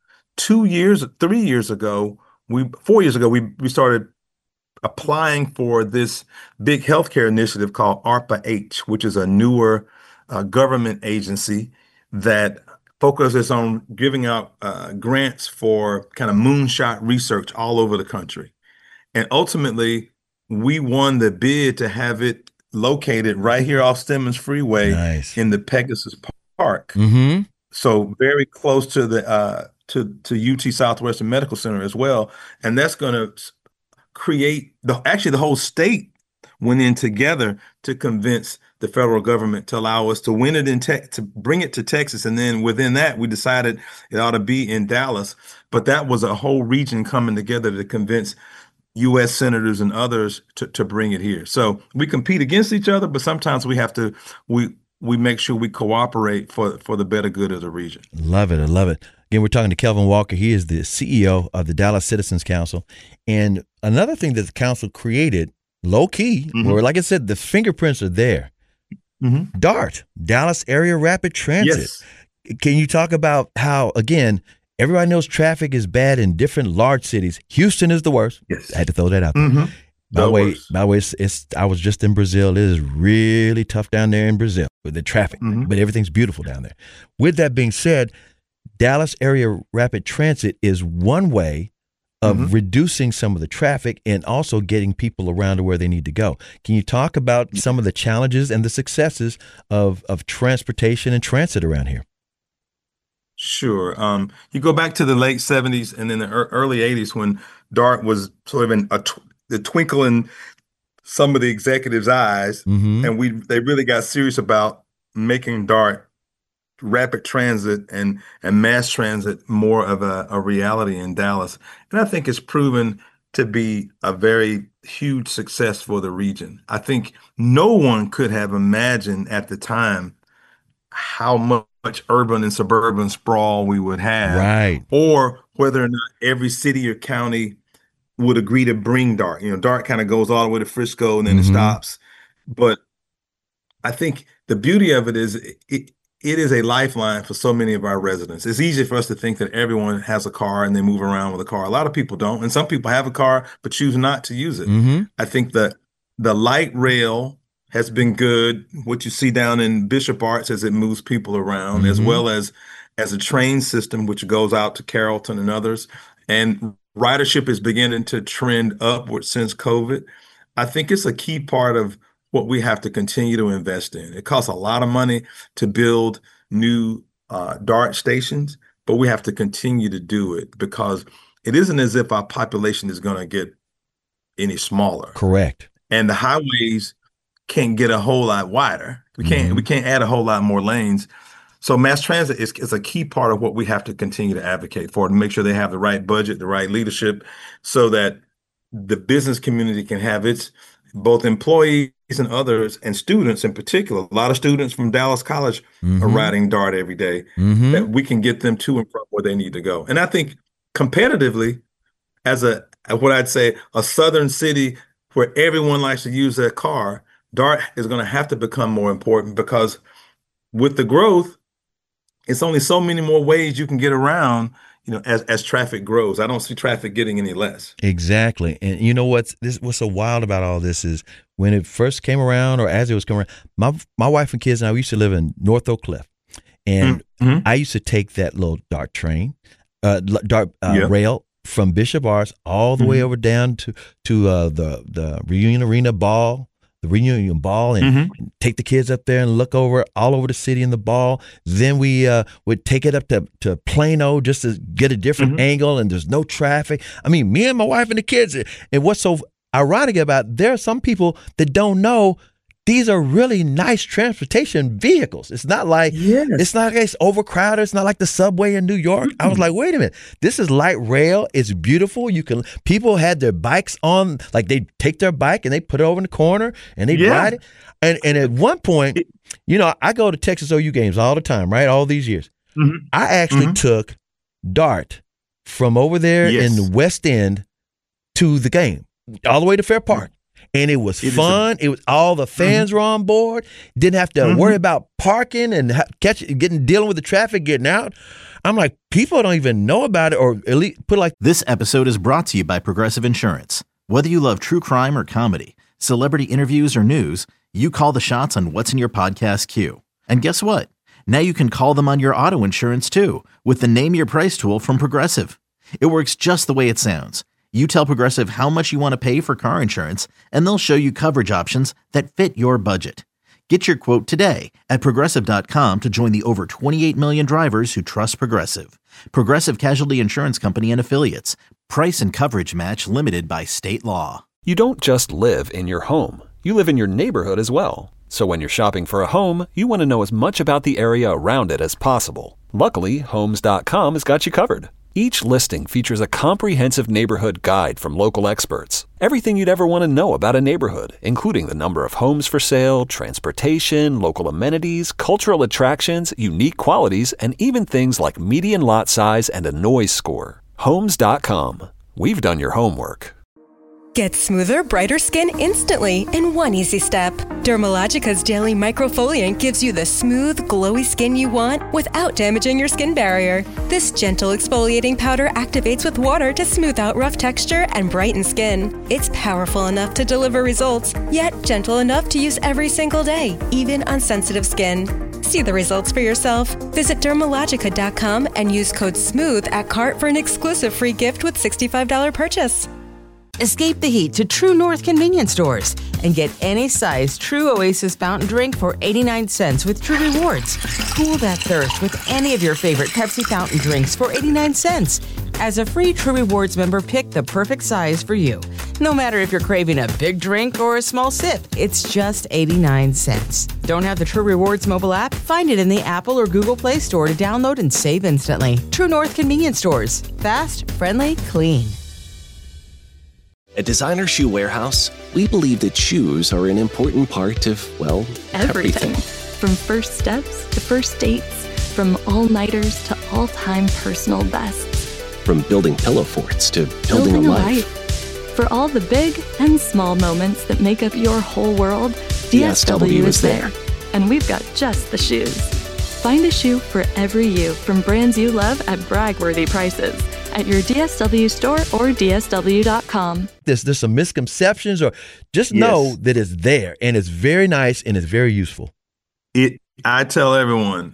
3 years ago, 4 years ago, we started applying for this big healthcare initiative called ARPA-H, which is a newer government agency that focuses on giving out grants for kind of moonshot research all over the country. And ultimately, we won the bid to have it located right here off Stemmons Freeway
Nice.
in the Pegasus Park.
Mm-hmm.
So very close to the to UT Southwestern Medical Center as well. And that's going to create the whole state went in together to convince the federal government to allow us to win it to bring it to Texas. And then within that, we decided it ought to be in Dallas. But that was a whole region coming together to convince U.S. senators and others to bring it here. So we compete against each other, but sometimes we have to, we make sure we cooperate for the better good of the region.
Love it. I love it. Again, we're talking to Kelvin Walker. He is the CEO of the Dallas Citizens Council. And another thing that the council created, low key, where, like I said, the fingerprints are there. DART, Dallas Area Rapid Transit.
Yes.
Can you talk about how, again, everybody knows traffic is bad in different large cities. Houston is the worst.
Yes.
I had to throw that out there. By the way, I was just in Brazil. It is really tough down there in Brazil with the traffic, but everything's beautiful down there. With that being said, Dallas Area Rapid Transit is one way of reducing some of the traffic and also getting people around to where they need to go. Can you talk about some of the challenges and the successes of transportation and transit around here?
Sure. You go back to the late 70s and then the early 80s when DART was sort of in the twinkle in some of the executives' eyes, and they really got serious about making DART, rapid transit and mass transit, more of a reality in Dallas. And I think it's proven to be a very huge success for the region. I think no one could have imagined at the time how much urban and suburban sprawl we would have,
right? Or
whether or not every city or county would agree to bring DART. You know, DART kind of goes all the way to Frisco and then it stops. But I think the beauty of it is it is a lifeline for so many of our residents. It's easy for us to think that everyone has a car and they move around with a car. A lot of people don't. And some people have a car but choose not to use it. I think that the light rail has been good. What you see down in Bishop Arts as it moves people around, as well as a train system, which goes out to Carrollton and others. And ridership is beginning to trend upward since COVID. I think it's a key part of what we have to continue to invest in. It costs a lot of money to build new DART stations, but we have to continue to do it because it isn't as if our population is going to get any smaller.
Correct.
And the highways can't get a whole lot wider. We can't add a whole lot more lanes. So mass transit is a key part of what we have to continue to advocate for, to make sure they have the right budget, the right leadership, so that the business community can have its both employees and others and students in particular. A lot of students from Dallas College are riding DART every day, that we can get them to and from where they need to go. And I think competitively, as what I'd say, a southern city where everyone likes to use their car, DART is going to have to become more important because with the growth, it's only so many more ways you can get around, you know, as traffic grows. I don't see traffic getting any less.
Exactly. And you know what's so wild about all this is when it first came around, or as it was coming around, my wife and kids and I, we used to live in North Oak Cliff. And I used to take that little DART train, rail from Bishop Arts all the way over down to the Reunion Arena Ball, the Reunion Ball, and take the kids up there and look over all over the city in the ball. Then we would take it up to Plano just to get a different angle, and there's no traffic. I mean, me and my wife and the kids. And what's so ironic about, there are some people that don't know these are really nice transportation vehicles. It's not like it's not like it's overcrowded. It's not like the subway in New York. I was like, wait a minute, this is light rail. It's beautiful. People had their bikes on, like they take their bike and they put it over in the corner and they ride it. And at one point, you know, I go to Texas OU games all the time, right? All these years. I actually took DART from over there in the West End to the game, all the way to Fair Park. And it was fun. It was all the fans were on board. Didn't have to worry about parking and dealing with the traffic getting out. I'm like, people don't even know about it, or at least put like.
This episode is brought to you by Progressive Insurance. Whether you love true crime or comedy, celebrity interviews or news, you call the shots on what's in your podcast queue. And guess what? Now you can call them on your auto insurance too, with the Name Your Price tool from Progressive. It works just the way it sounds. You tell Progressive how much you want to pay for car insurance, and they'll show you coverage options that fit your budget. Get your quote today at Progressive.com to join the over 28 million drivers who trust Progressive. Progressive Casualty Insurance Company and Affiliates. Price and coverage match limited by state law.
You don't just live in your home. You live in your neighborhood as well. So when you're shopping for a home, you want to know as much about the area around it as possible. Luckily, Homes.com has got you covered. Each listing features a comprehensive neighborhood guide from local experts. Everything you'd ever want to know about a neighborhood, including the number of homes for sale, transportation, local amenities, cultural attractions, unique qualities, and even things like median lot size and a noise score. Homes.com. We've done your homework.
Get smoother, brighter skin instantly in one easy step. Dermalogica's Daily Microfoliant gives you the smooth, glowy skin you want without damaging your skin barrier. This gentle exfoliating powder activates with water to smooth out rough texture and brighten skin. It's powerful enough to deliver results, yet gentle enough to use every single day, even on sensitive skin. See the results for yourself. Visit Dermalogica.com and use code SMOOTH at cart for an exclusive free gift with $65 purchase.
Escape the heat to True North convenience stores and get any size True Oasis fountain drink for 89 cents with True Rewards. Cool that thirst with any of your favorite Pepsi fountain drinks for 89 cents. As a free True Rewards member, pick the perfect size for you. No matter if you're craving a big drink or a small sip, it's just 89 cents. Don't have the True Rewards mobile app? Find it in the Apple or Google Play Store to download and save instantly. True North convenience stores. Fast, friendly, clean.
At Designer Shoe Warehouse, we believe that shoes are an important part of, well, everything.
From first steps to first dates, from all-nighters to all-time personal bests.
From building pillow forts to building a life.
For all the big and small moments that make up your whole world, DSW is there. And we've got just the shoes. Find a shoe for every you from brands you love at brag-worthy prices at your DSW store or DSW.com.
There's some misconceptions, or just know that it's there, and it's very nice and it's very useful.
I tell everyone,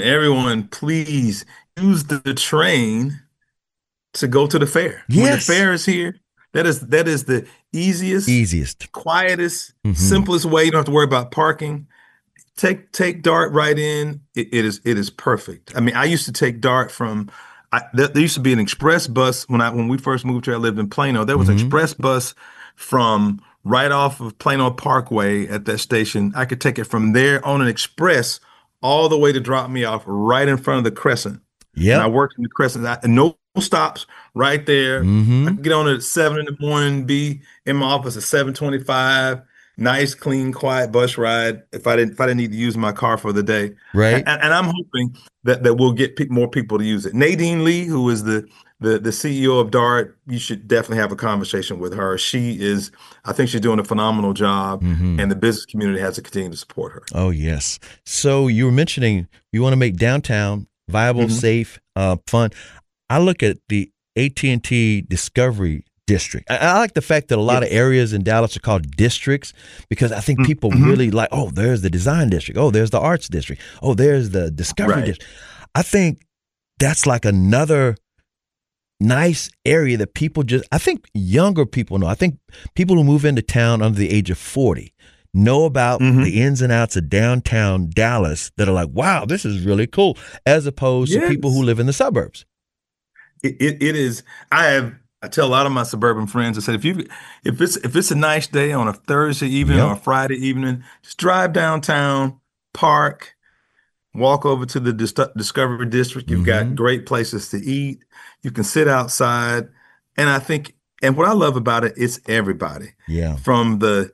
please use the train to go to the fair.
Yes.
When the fair is here, that is the easiest, quietest, simplest way. You don't have to worry about parking. Take DART right in. It is perfect. I mean, I used to take DART from. There used to be an express bus when we first moved here. I lived in Plano. There was an express bus from right off of Plano Parkway at that station. I could take it from there on an express all the way to drop me off right in front of the Crescent. Yeah, I worked in the Crescent. No stops right there. I could get on at 7 in the morning, be in my office at 7:25. Nice, clean, quiet bus ride. If I didn't need to use my car for the day, right? And I'm hoping that we'll get more people to use it. Nadine Lee, who is the CEO of DART, you should definitely have a conversation with her. I think she's doing a phenomenal job, and the business community has to continue to support her.
Oh yes. So you were mentioning you want to make downtown viable, safe, fun. I look at the AT&T Discovery District. I like the fact that a lot of areas in Dallas are called districts, because I think people really like, oh, there's the design district. Oh, there's the arts district. Oh, there's the discovery district. I think that's like another nice area that I think younger people know. I think people who move into town under the age of 40 know about the ins and outs of downtown Dallas that are like, wow, this is really cool, as opposed to people who live in the suburbs.
It is. I tell a lot of my suburban friends, I said, if it's a nice day on a Thursday evening or a Friday evening, just drive downtown, park, walk over to the Discovery District. You've got great places to eat. You can sit outside. And what I love about it, it's everybody. Yeah. From the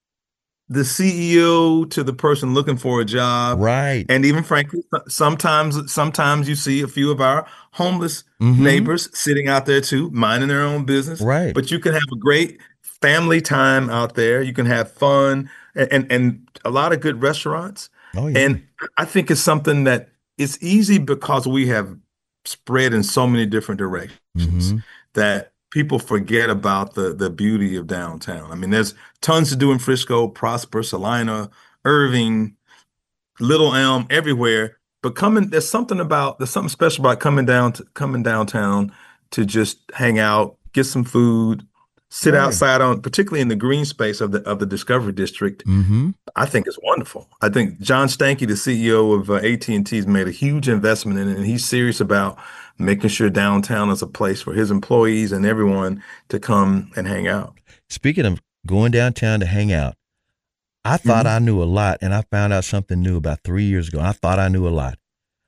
CEO to the person looking for a job. Right. And even frankly, sometimes you see a few of our homeless neighbors sitting out there too, minding their own business. Right. But you can have a great family time out there. You can have fun and a lot of good restaurants. Oh, yeah. And I think it's something that it's easy because we have spread in so many different directions that people forget about the beauty of downtown. I mean, there's tons to do in Frisco, Prosper, Salina, Irving, Little Elm, everywhere. But there's something special about coming downtown to just hang out, get some food, sit
Right.
outside on, particularly in the green space of the Discovery District,
Mm-hmm.
I think is wonderful. I think John Stankey, the CEO of AT&T, has made a huge investment in it, and he's serious about making sure downtown is a place for his employees and everyone to come and hang out.
Speaking of going downtown to hang out, I thought
Mhm.
I knew a lot, and I found out something new about 3 years ago. I thought I knew a lot.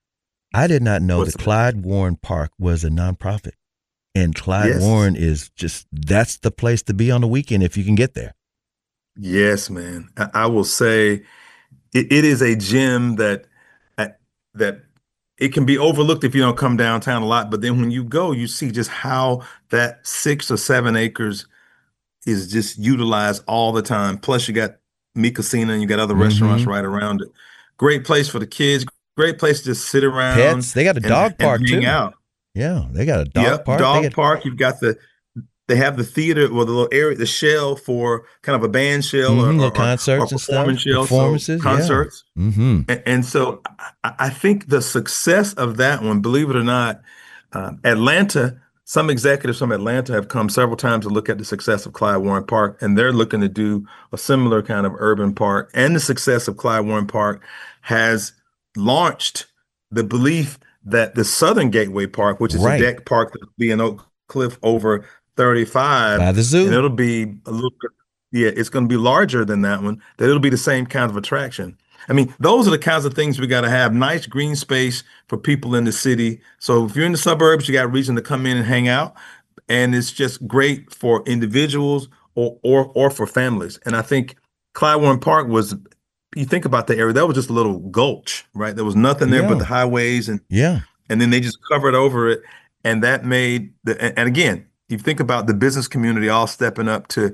I did not know
What's
that
that?
Clyde Warren Park was a nonprofit. And Clyde
Yes.
Warren is that's the place to be on the weekend if you can get there.
Yes, man. I will say it is a gem uh, that it can be overlooked if you don't come downtown a lot. But then when you go, you see just how that 6 or 7 acres is just utilized all the time. Plus, you got Mi Cocina and you got other restaurants
Mm-hmm.
right around it. Great place for the kids. Great place to just sit around
Pets. They got a dog park
and hang
too.
out.
Yeah, they got a dog
Yep,
park.
dog park. You've got they have the theater or the little area, the shell for kind of a band shell
little concerts
or
and stuff.
performance shell,
Performances,
so concerts.
Yeah. Mm-hmm.
And so I think the success of that one, believe it or not, Atlanta, some executives from Atlanta have come several times to look at the success of Clyde Warren Park, and they're looking to do a similar kind of urban park. And the success of Clyde Warren Park has launched the belief that the Southern Gateway Park, which is
Right.
a deck park that'll be in Oak Cliff over 35,
By the zoo.
and it'll be a little bit, yeah, it's going to be larger than that one, that it'll be the same kind of attraction. I mean, those are the kinds of things we got to have. Nice green space for people in the city. So if you're in the suburbs, you got a reason to come in and hang out. And it's just great for individuals or for families. And I think Clyde Warren Park was, you think about the area, that was just a little gulch, right? There was nothing there but
Yeah.
the highways, and
Yeah.
then they just covered over it. And that made and again, you think about the business community all stepping up to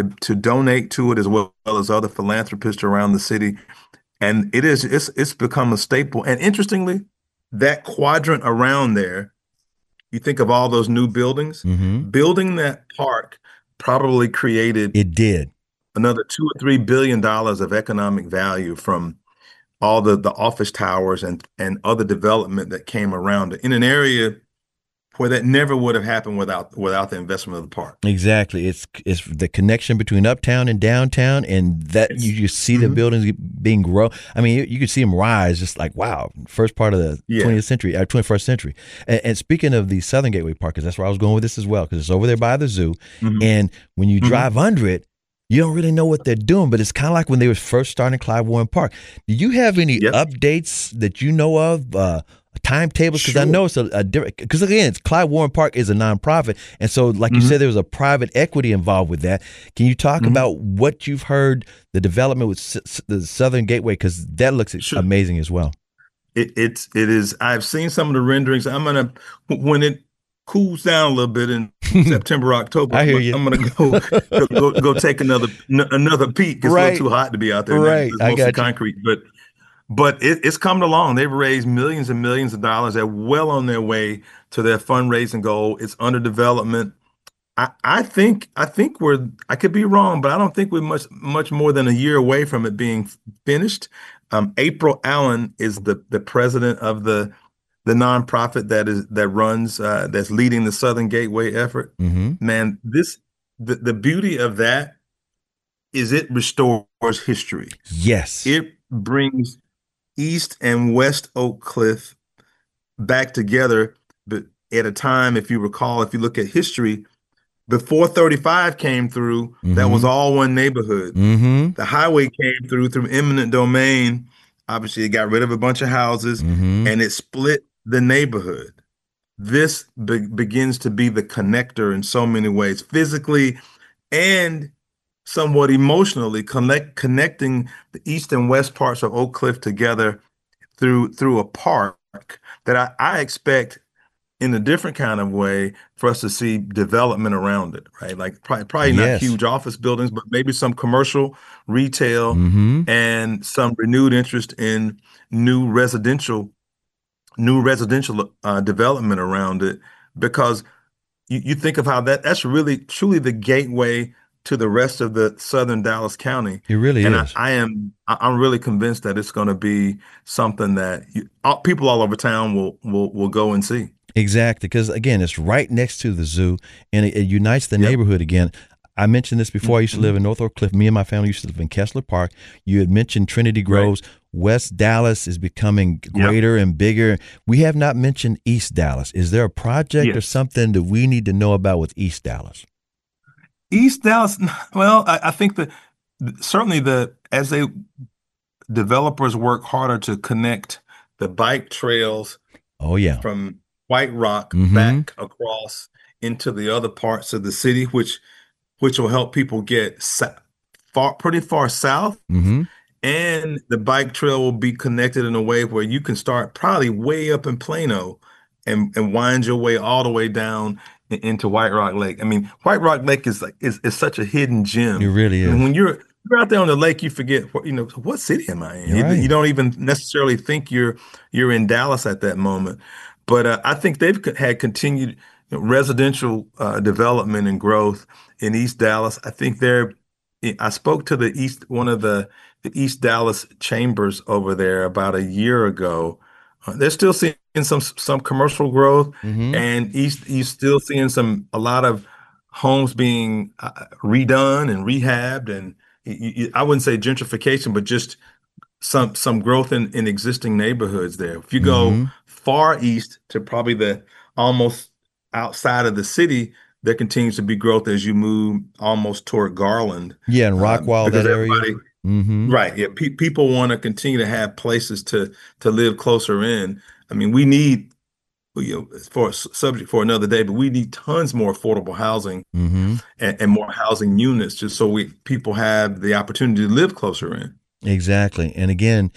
donate to it, as well as other philanthropists around the city. And it's become a staple. And interestingly, that quadrant around there, you think of all those new buildings,
Mm-hmm.
building that park probably created
It did.
another $2 or $3 billion of economic value from all the office towers and other development that came around it in an area where that never would have happened without the investment of the park.
Exactly. It's the connection between uptown and downtown, and that you just see the buildings being grown. I mean, you could see them rise, just like, wow, first part of the 20th century, 21st century. And speaking of the Southern Gateway Park, because that's where I was going with this as well, because it's over there by the zoo.
Mhm.
And when you drive under it, you don't really know what they're doing, but it's kind of like when they were first starting Clyde Warren Park. Do you have any updates that you know of, timetables? Because I know it's a different, because again, Clyde Warren Park is a nonprofit. And so, like you said, there was a private equity involved with that. Can you talk about what you've heard, the development with the Southern Gateway? Because that looks amazing as well.
It is. I've seen some of the renderings. I'm gonna, when it cools down a little bit in September, October,
I hear you.
I'm gonna go take another peek. It's a little too hot to be out there.
Right.
It's
I
mostly
got you.
concrete, but it's coming along. They've raised millions and millions of dollars. They're well on their way to their fundraising goal. It's under development. I think I could be wrong, but I don't think we're much more than a year away from it being finished. April Allen is the president of the nonprofit that's leading the Southern Gateway effort.
Mm-hmm.
Man, the beauty of that is it restores history.
Yes.
It brings East and West Oak Cliff back together, but at a time, if you recall, if you look at history, before 35 came through, that was all one neighborhood.
Mm-hmm.
The highway came through eminent domain. Obviously, it got rid of a bunch of houses, and it split the neighborhood. This begins to be the connector in so many ways, physically and somewhat emotionally, connecting the east and west parts of Oak Cliff together through a park that I expect in a different kind of way for us to see development around it, right? Like probably not huge office buildings, but maybe some commercial, retail, and some renewed interest in new residential development around it, because you think of how that's really truly the gateway to the rest of the southern Dallas County.
It really
and
is.
I'm really convinced that it's going to be something that people all over town will go and see.
Exactly, because again, it's right next to the zoo, and it unites the neighborhood again. I mentioned this before. I used to live in North Oak Cliff. Me and my family used to live in Kessler Park. You had mentioned Trinity Groves. Right. West Dallas is becoming greater and bigger. We have not mentioned East Dallas. Is there a project or something that we need to know about with East Dallas?
East Dallas, well, I think that certainly as they developers work harder to connect the bike trails from White Rock back across into the other parts of the city, which will help people get pretty far south. And the bike trail will be connected in a way where you can start probably way up in Plano and wind your way all the way down into White Rock Lake. I mean, White Rock Lake is such a hidden gem.
It really is.
And when you're out there on the lake, you forget, what city am I in?
Right.
You don't even necessarily think you're in Dallas at that moment. But I think they've had continued residential development and growth in East Dallas. I think I spoke to one of the East Dallas chambers over there about a year ago. They're still seeing some commercial growth, and East still seeing a lot of homes being redone and rehabbed, and I wouldn't say gentrification, but just some growth in existing neighborhoods there. If you go far east to probably the almost outside of the city, there continues to be growth as you move almost toward Garland.
Yeah, and Rockwall, that area.
Right. Yeah. People want to continue to have places to live closer in. I mean, we need, for a subject for another day, but we need tons more affordable housing and more housing units just so people have the opportunity to live closer in.
Exactly. And again,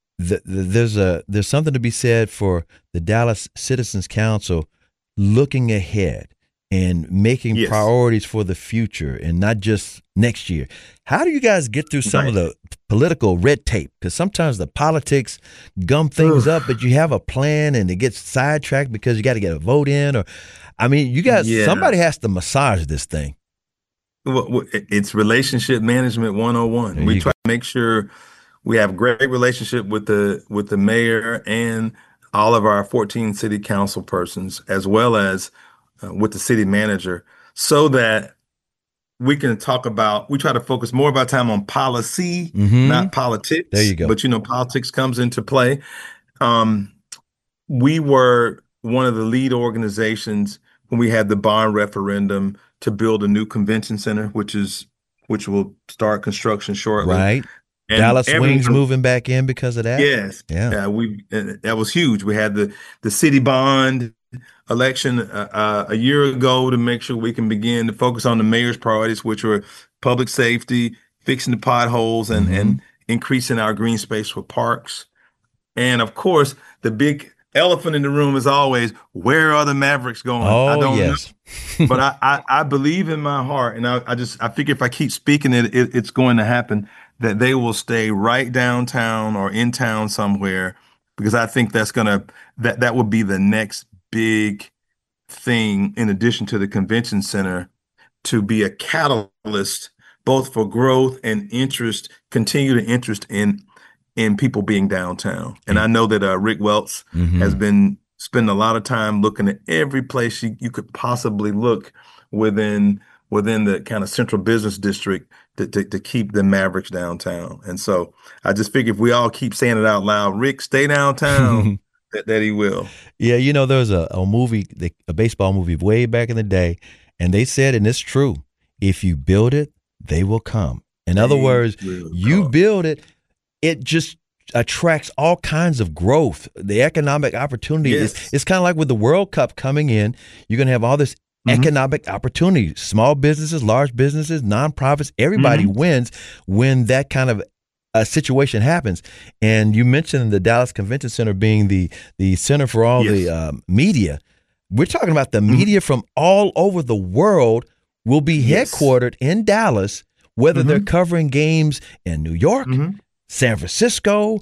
there's something to be said for the Dallas Citizens Council looking ahead and making priorities for the future and not just next year. How do you guys get through some of the political red tape? Because sometimes the politics gum things up, but you have a plan and it gets sidetracked because you got to get a vote in. You guys, somebody has to massage this thing.
Well, it's relationship management 101. We try to make sure we have a great relationship with the mayor and all of our 14 city council persons, as well as with the city manager, so that we can we try to focus more of our time on policy, not politics.
There you go.
But, politics comes into play. We were one of the lead organizations when we had the bond referendum to build a new convention center, which will start construction shortly.
Right. And Dallas Wings moving back in because of that?
Yes.
Yeah.
That was huge. We had the city bond election a year ago to make sure we can begin to focus on the mayor's priorities, which were public safety, fixing the potholes, and increasing our green space for parks. And of course, the big elephant in the room is always, where are the Mavericks going? I don't know. But I believe in my heart, and I figure if I keep speaking it's going to happen, that they will stay right downtown or in town somewhere, because I think that would be the next big thing, in addition to the convention center, to be a catalyst both for growth and continued interest in people being downtown. And I know that Rick Welts has been spending a lot of time looking at every place you could possibly look within the kind of central business district to keep the Mavericks downtown. And so I just figure if we all keep saying it out loud, Rick, stay downtown, that he will.
Yeah, there was a movie, a baseball movie way back in the day, and they said, and it's true, if you build it, they will come. In other words, you build it, it just attracts all kinds of growth. The economic opportunity is kind of like with the World Cup coming in, you're going to have all this economic opportunity. Small businesses, large businesses, nonprofits, everybody wins when that kind of a situation happens. And you mentioned the Dallas Convention Center being the center for all the media. We're talking about the media from all over the world will be headquartered in Dallas, whether they're covering games in New York, San Francisco,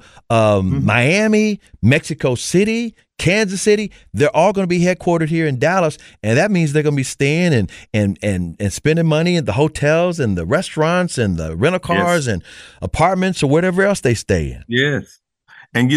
Miami, Mexico City, Kansas City. They're all going to be headquartered here in Dallas, and that means they're going to be staying and spending money at the hotels and the restaurants and the rental cars and apartments or whatever else they stay in.
Yes. And,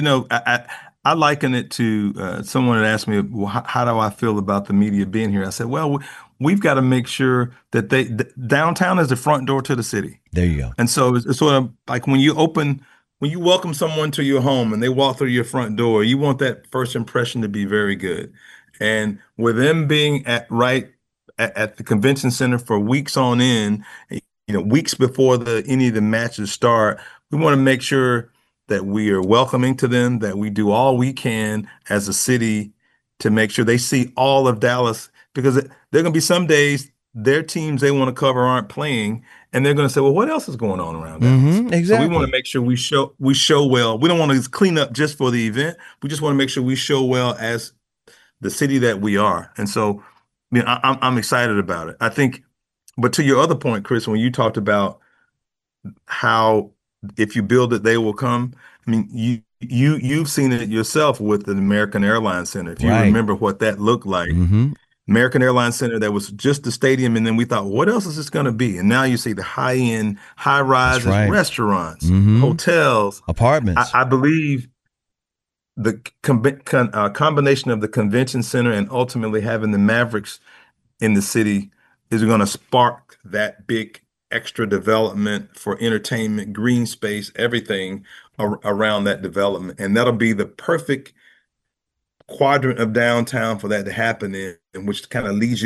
I liken it to someone had asked me, well, how do I feel about the media being here? I said, well, we've got to make sure that downtown is the front door to the city.
There you go.
And so it's sort of like when you welcome someone to your home and they walk through your front door, you want that first impression to be very good. And with them being at the convention center for weeks on end, weeks before any of the matches start, we want to make sure that we are welcoming to them, that we do all we can as a city to make sure they see all of Dallas, because there are going to be some days their teams they want to cover aren't playing, and they're going to say, well, what else is going on around Dallas?
Exactly.
So we want to make sure we show well. We don't want to just clean up just for the event. We just want to make sure we show well as the city that we are. And so, I'm excited about it. I think, but to your other point, Chris, when you talked about how if you build it, they will come. I mean, you've seen it yourself with the American Airlines Center. If you remember what that looked like, American Airlines Center, that was just the stadium, and then we thought, what else is this going to be? And now you see the high-end, high-rise restaurants, hotels,
apartments.
I believe the combination of the convention center and ultimately having the Mavericks in the city is going to spark that big extra development for entertainment, green space, everything around that development. And that'll be the perfect quadrant of downtown for that to happen in which kind of leads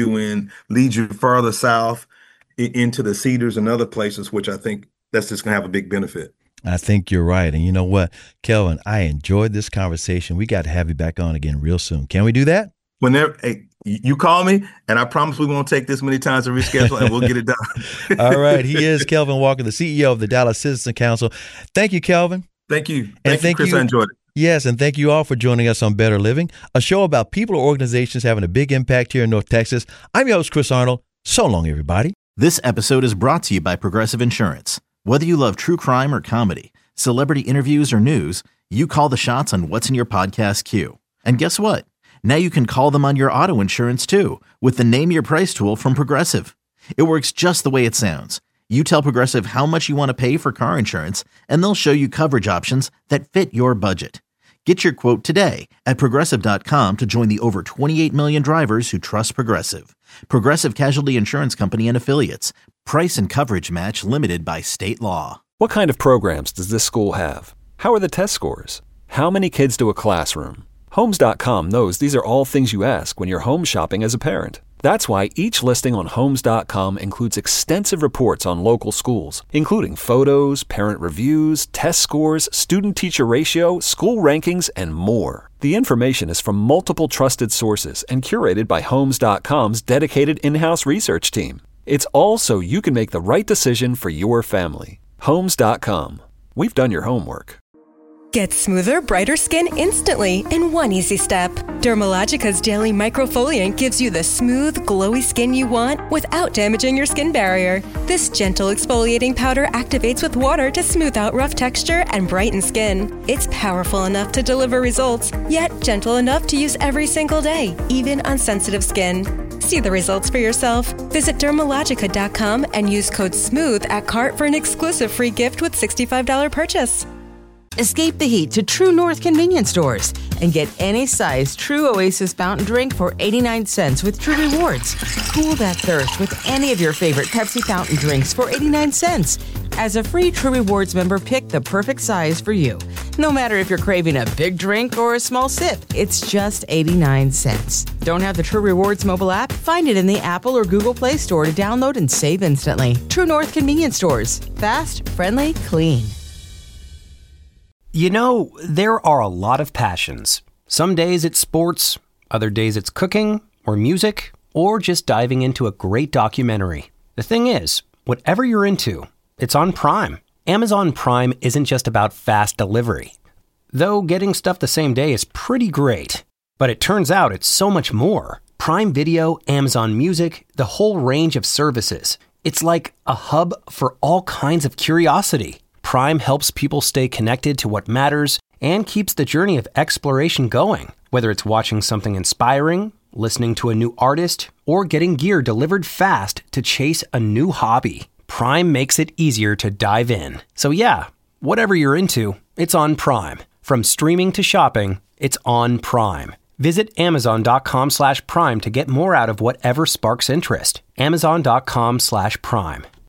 you further south into the Cedars and other places, which I think that's just going to have a big benefit.
I think you're right. And you know what, Kelvin, I enjoyed this conversation. We got to have you back on again real soon. Can we do that?
Whenever you call me, and I promise we won't take this many times to reschedule, and we'll get it done.
All right. He is Kelvin Walker, the CEO of the Dallas Citizen Council. Thank you, Kelvin.
Thank you. Thank you, Chris. I enjoyed it.
Yes, and thank you all for joining us on Better Living, a show about people or organizations having a big impact here in North Texas. I'm your host, Chris Arnold. So long, everybody.
This episode is brought to you by Progressive Insurance. Whether you love true crime or comedy, celebrity interviews or news, you call the shots on what's in your podcast queue. And guess what? Now you can call them on your auto insurance too with the Name Your Price tool from Progressive. It works just the way it sounds. You tell Progressive how much you want to pay for car insurance, and they'll show you coverage options that fit your budget. Get your quote today at Progressive.com to join the over 28 million drivers who trust Progressive. Progressive Casualty Insurance Company and Affiliates. Price and coverage match limited by state law.
What kind of programs does this school have? How are the test scores? How many kids do a classroom? Homes.com knows these are all things you ask when you're home shopping as a parent. That's why each listing on Homes.com includes extensive reports on local schools, including photos, parent reviews, test scores, student-teacher ratio, school rankings, and more. The information is from multiple trusted sources and curated by Homes.com's dedicated in-house research team. It's all so you can make the right decision for your family. Homes.com. We've done your homework.
Get smoother, brighter skin instantly in one easy step. Dermalogica's Daily Microfoliant gives you the smooth, glowy skin you want without damaging your skin barrier. This gentle exfoliating powder activates with water to smooth out rough texture and brighten skin. It's powerful enough to deliver results, yet gentle enough to use every single day, even on sensitive skin. See the results for yourself. Visit Dermalogica.com and use code SMOOTH at cart for an exclusive free gift with $65 purchase.
Escape the heat to True North convenience stores and get any size True Oasis fountain drink for 89 cents with True Rewards. Cool that thirst with any of your favorite Pepsi fountain drinks for 89 cents. As a free True Rewards member, pick the perfect size for you. No matter if you're craving a big drink or a small sip, it's just 89 cents. Don't have the True Rewards mobile app? Find it in the Apple or Google Play Store to download and save instantly. True North convenience stores. Fast, friendly, clean.
You know, there are a lot of passions. Some days it's sports, other days it's cooking, or music, or just diving into a great documentary. The thing is, whatever you're into, it's on Prime. Amazon Prime isn't just about fast delivery. Though getting stuff the same day is pretty great. But it turns out it's so much more. Prime Video, Amazon Music, the whole range of services. It's like a hub for all kinds of curiosity. Prime helps people stay connected to what matters and keeps the journey of exploration going. Whether it's watching something inspiring, listening to a new artist, or getting gear delivered fast to chase a new hobby, Prime makes it easier to dive in. So yeah, whatever you're into, it's on Prime. From streaming to shopping, it's on Prime. Visit Amazon.com/Prime to get more out of whatever sparks interest. Amazon.com/Prime.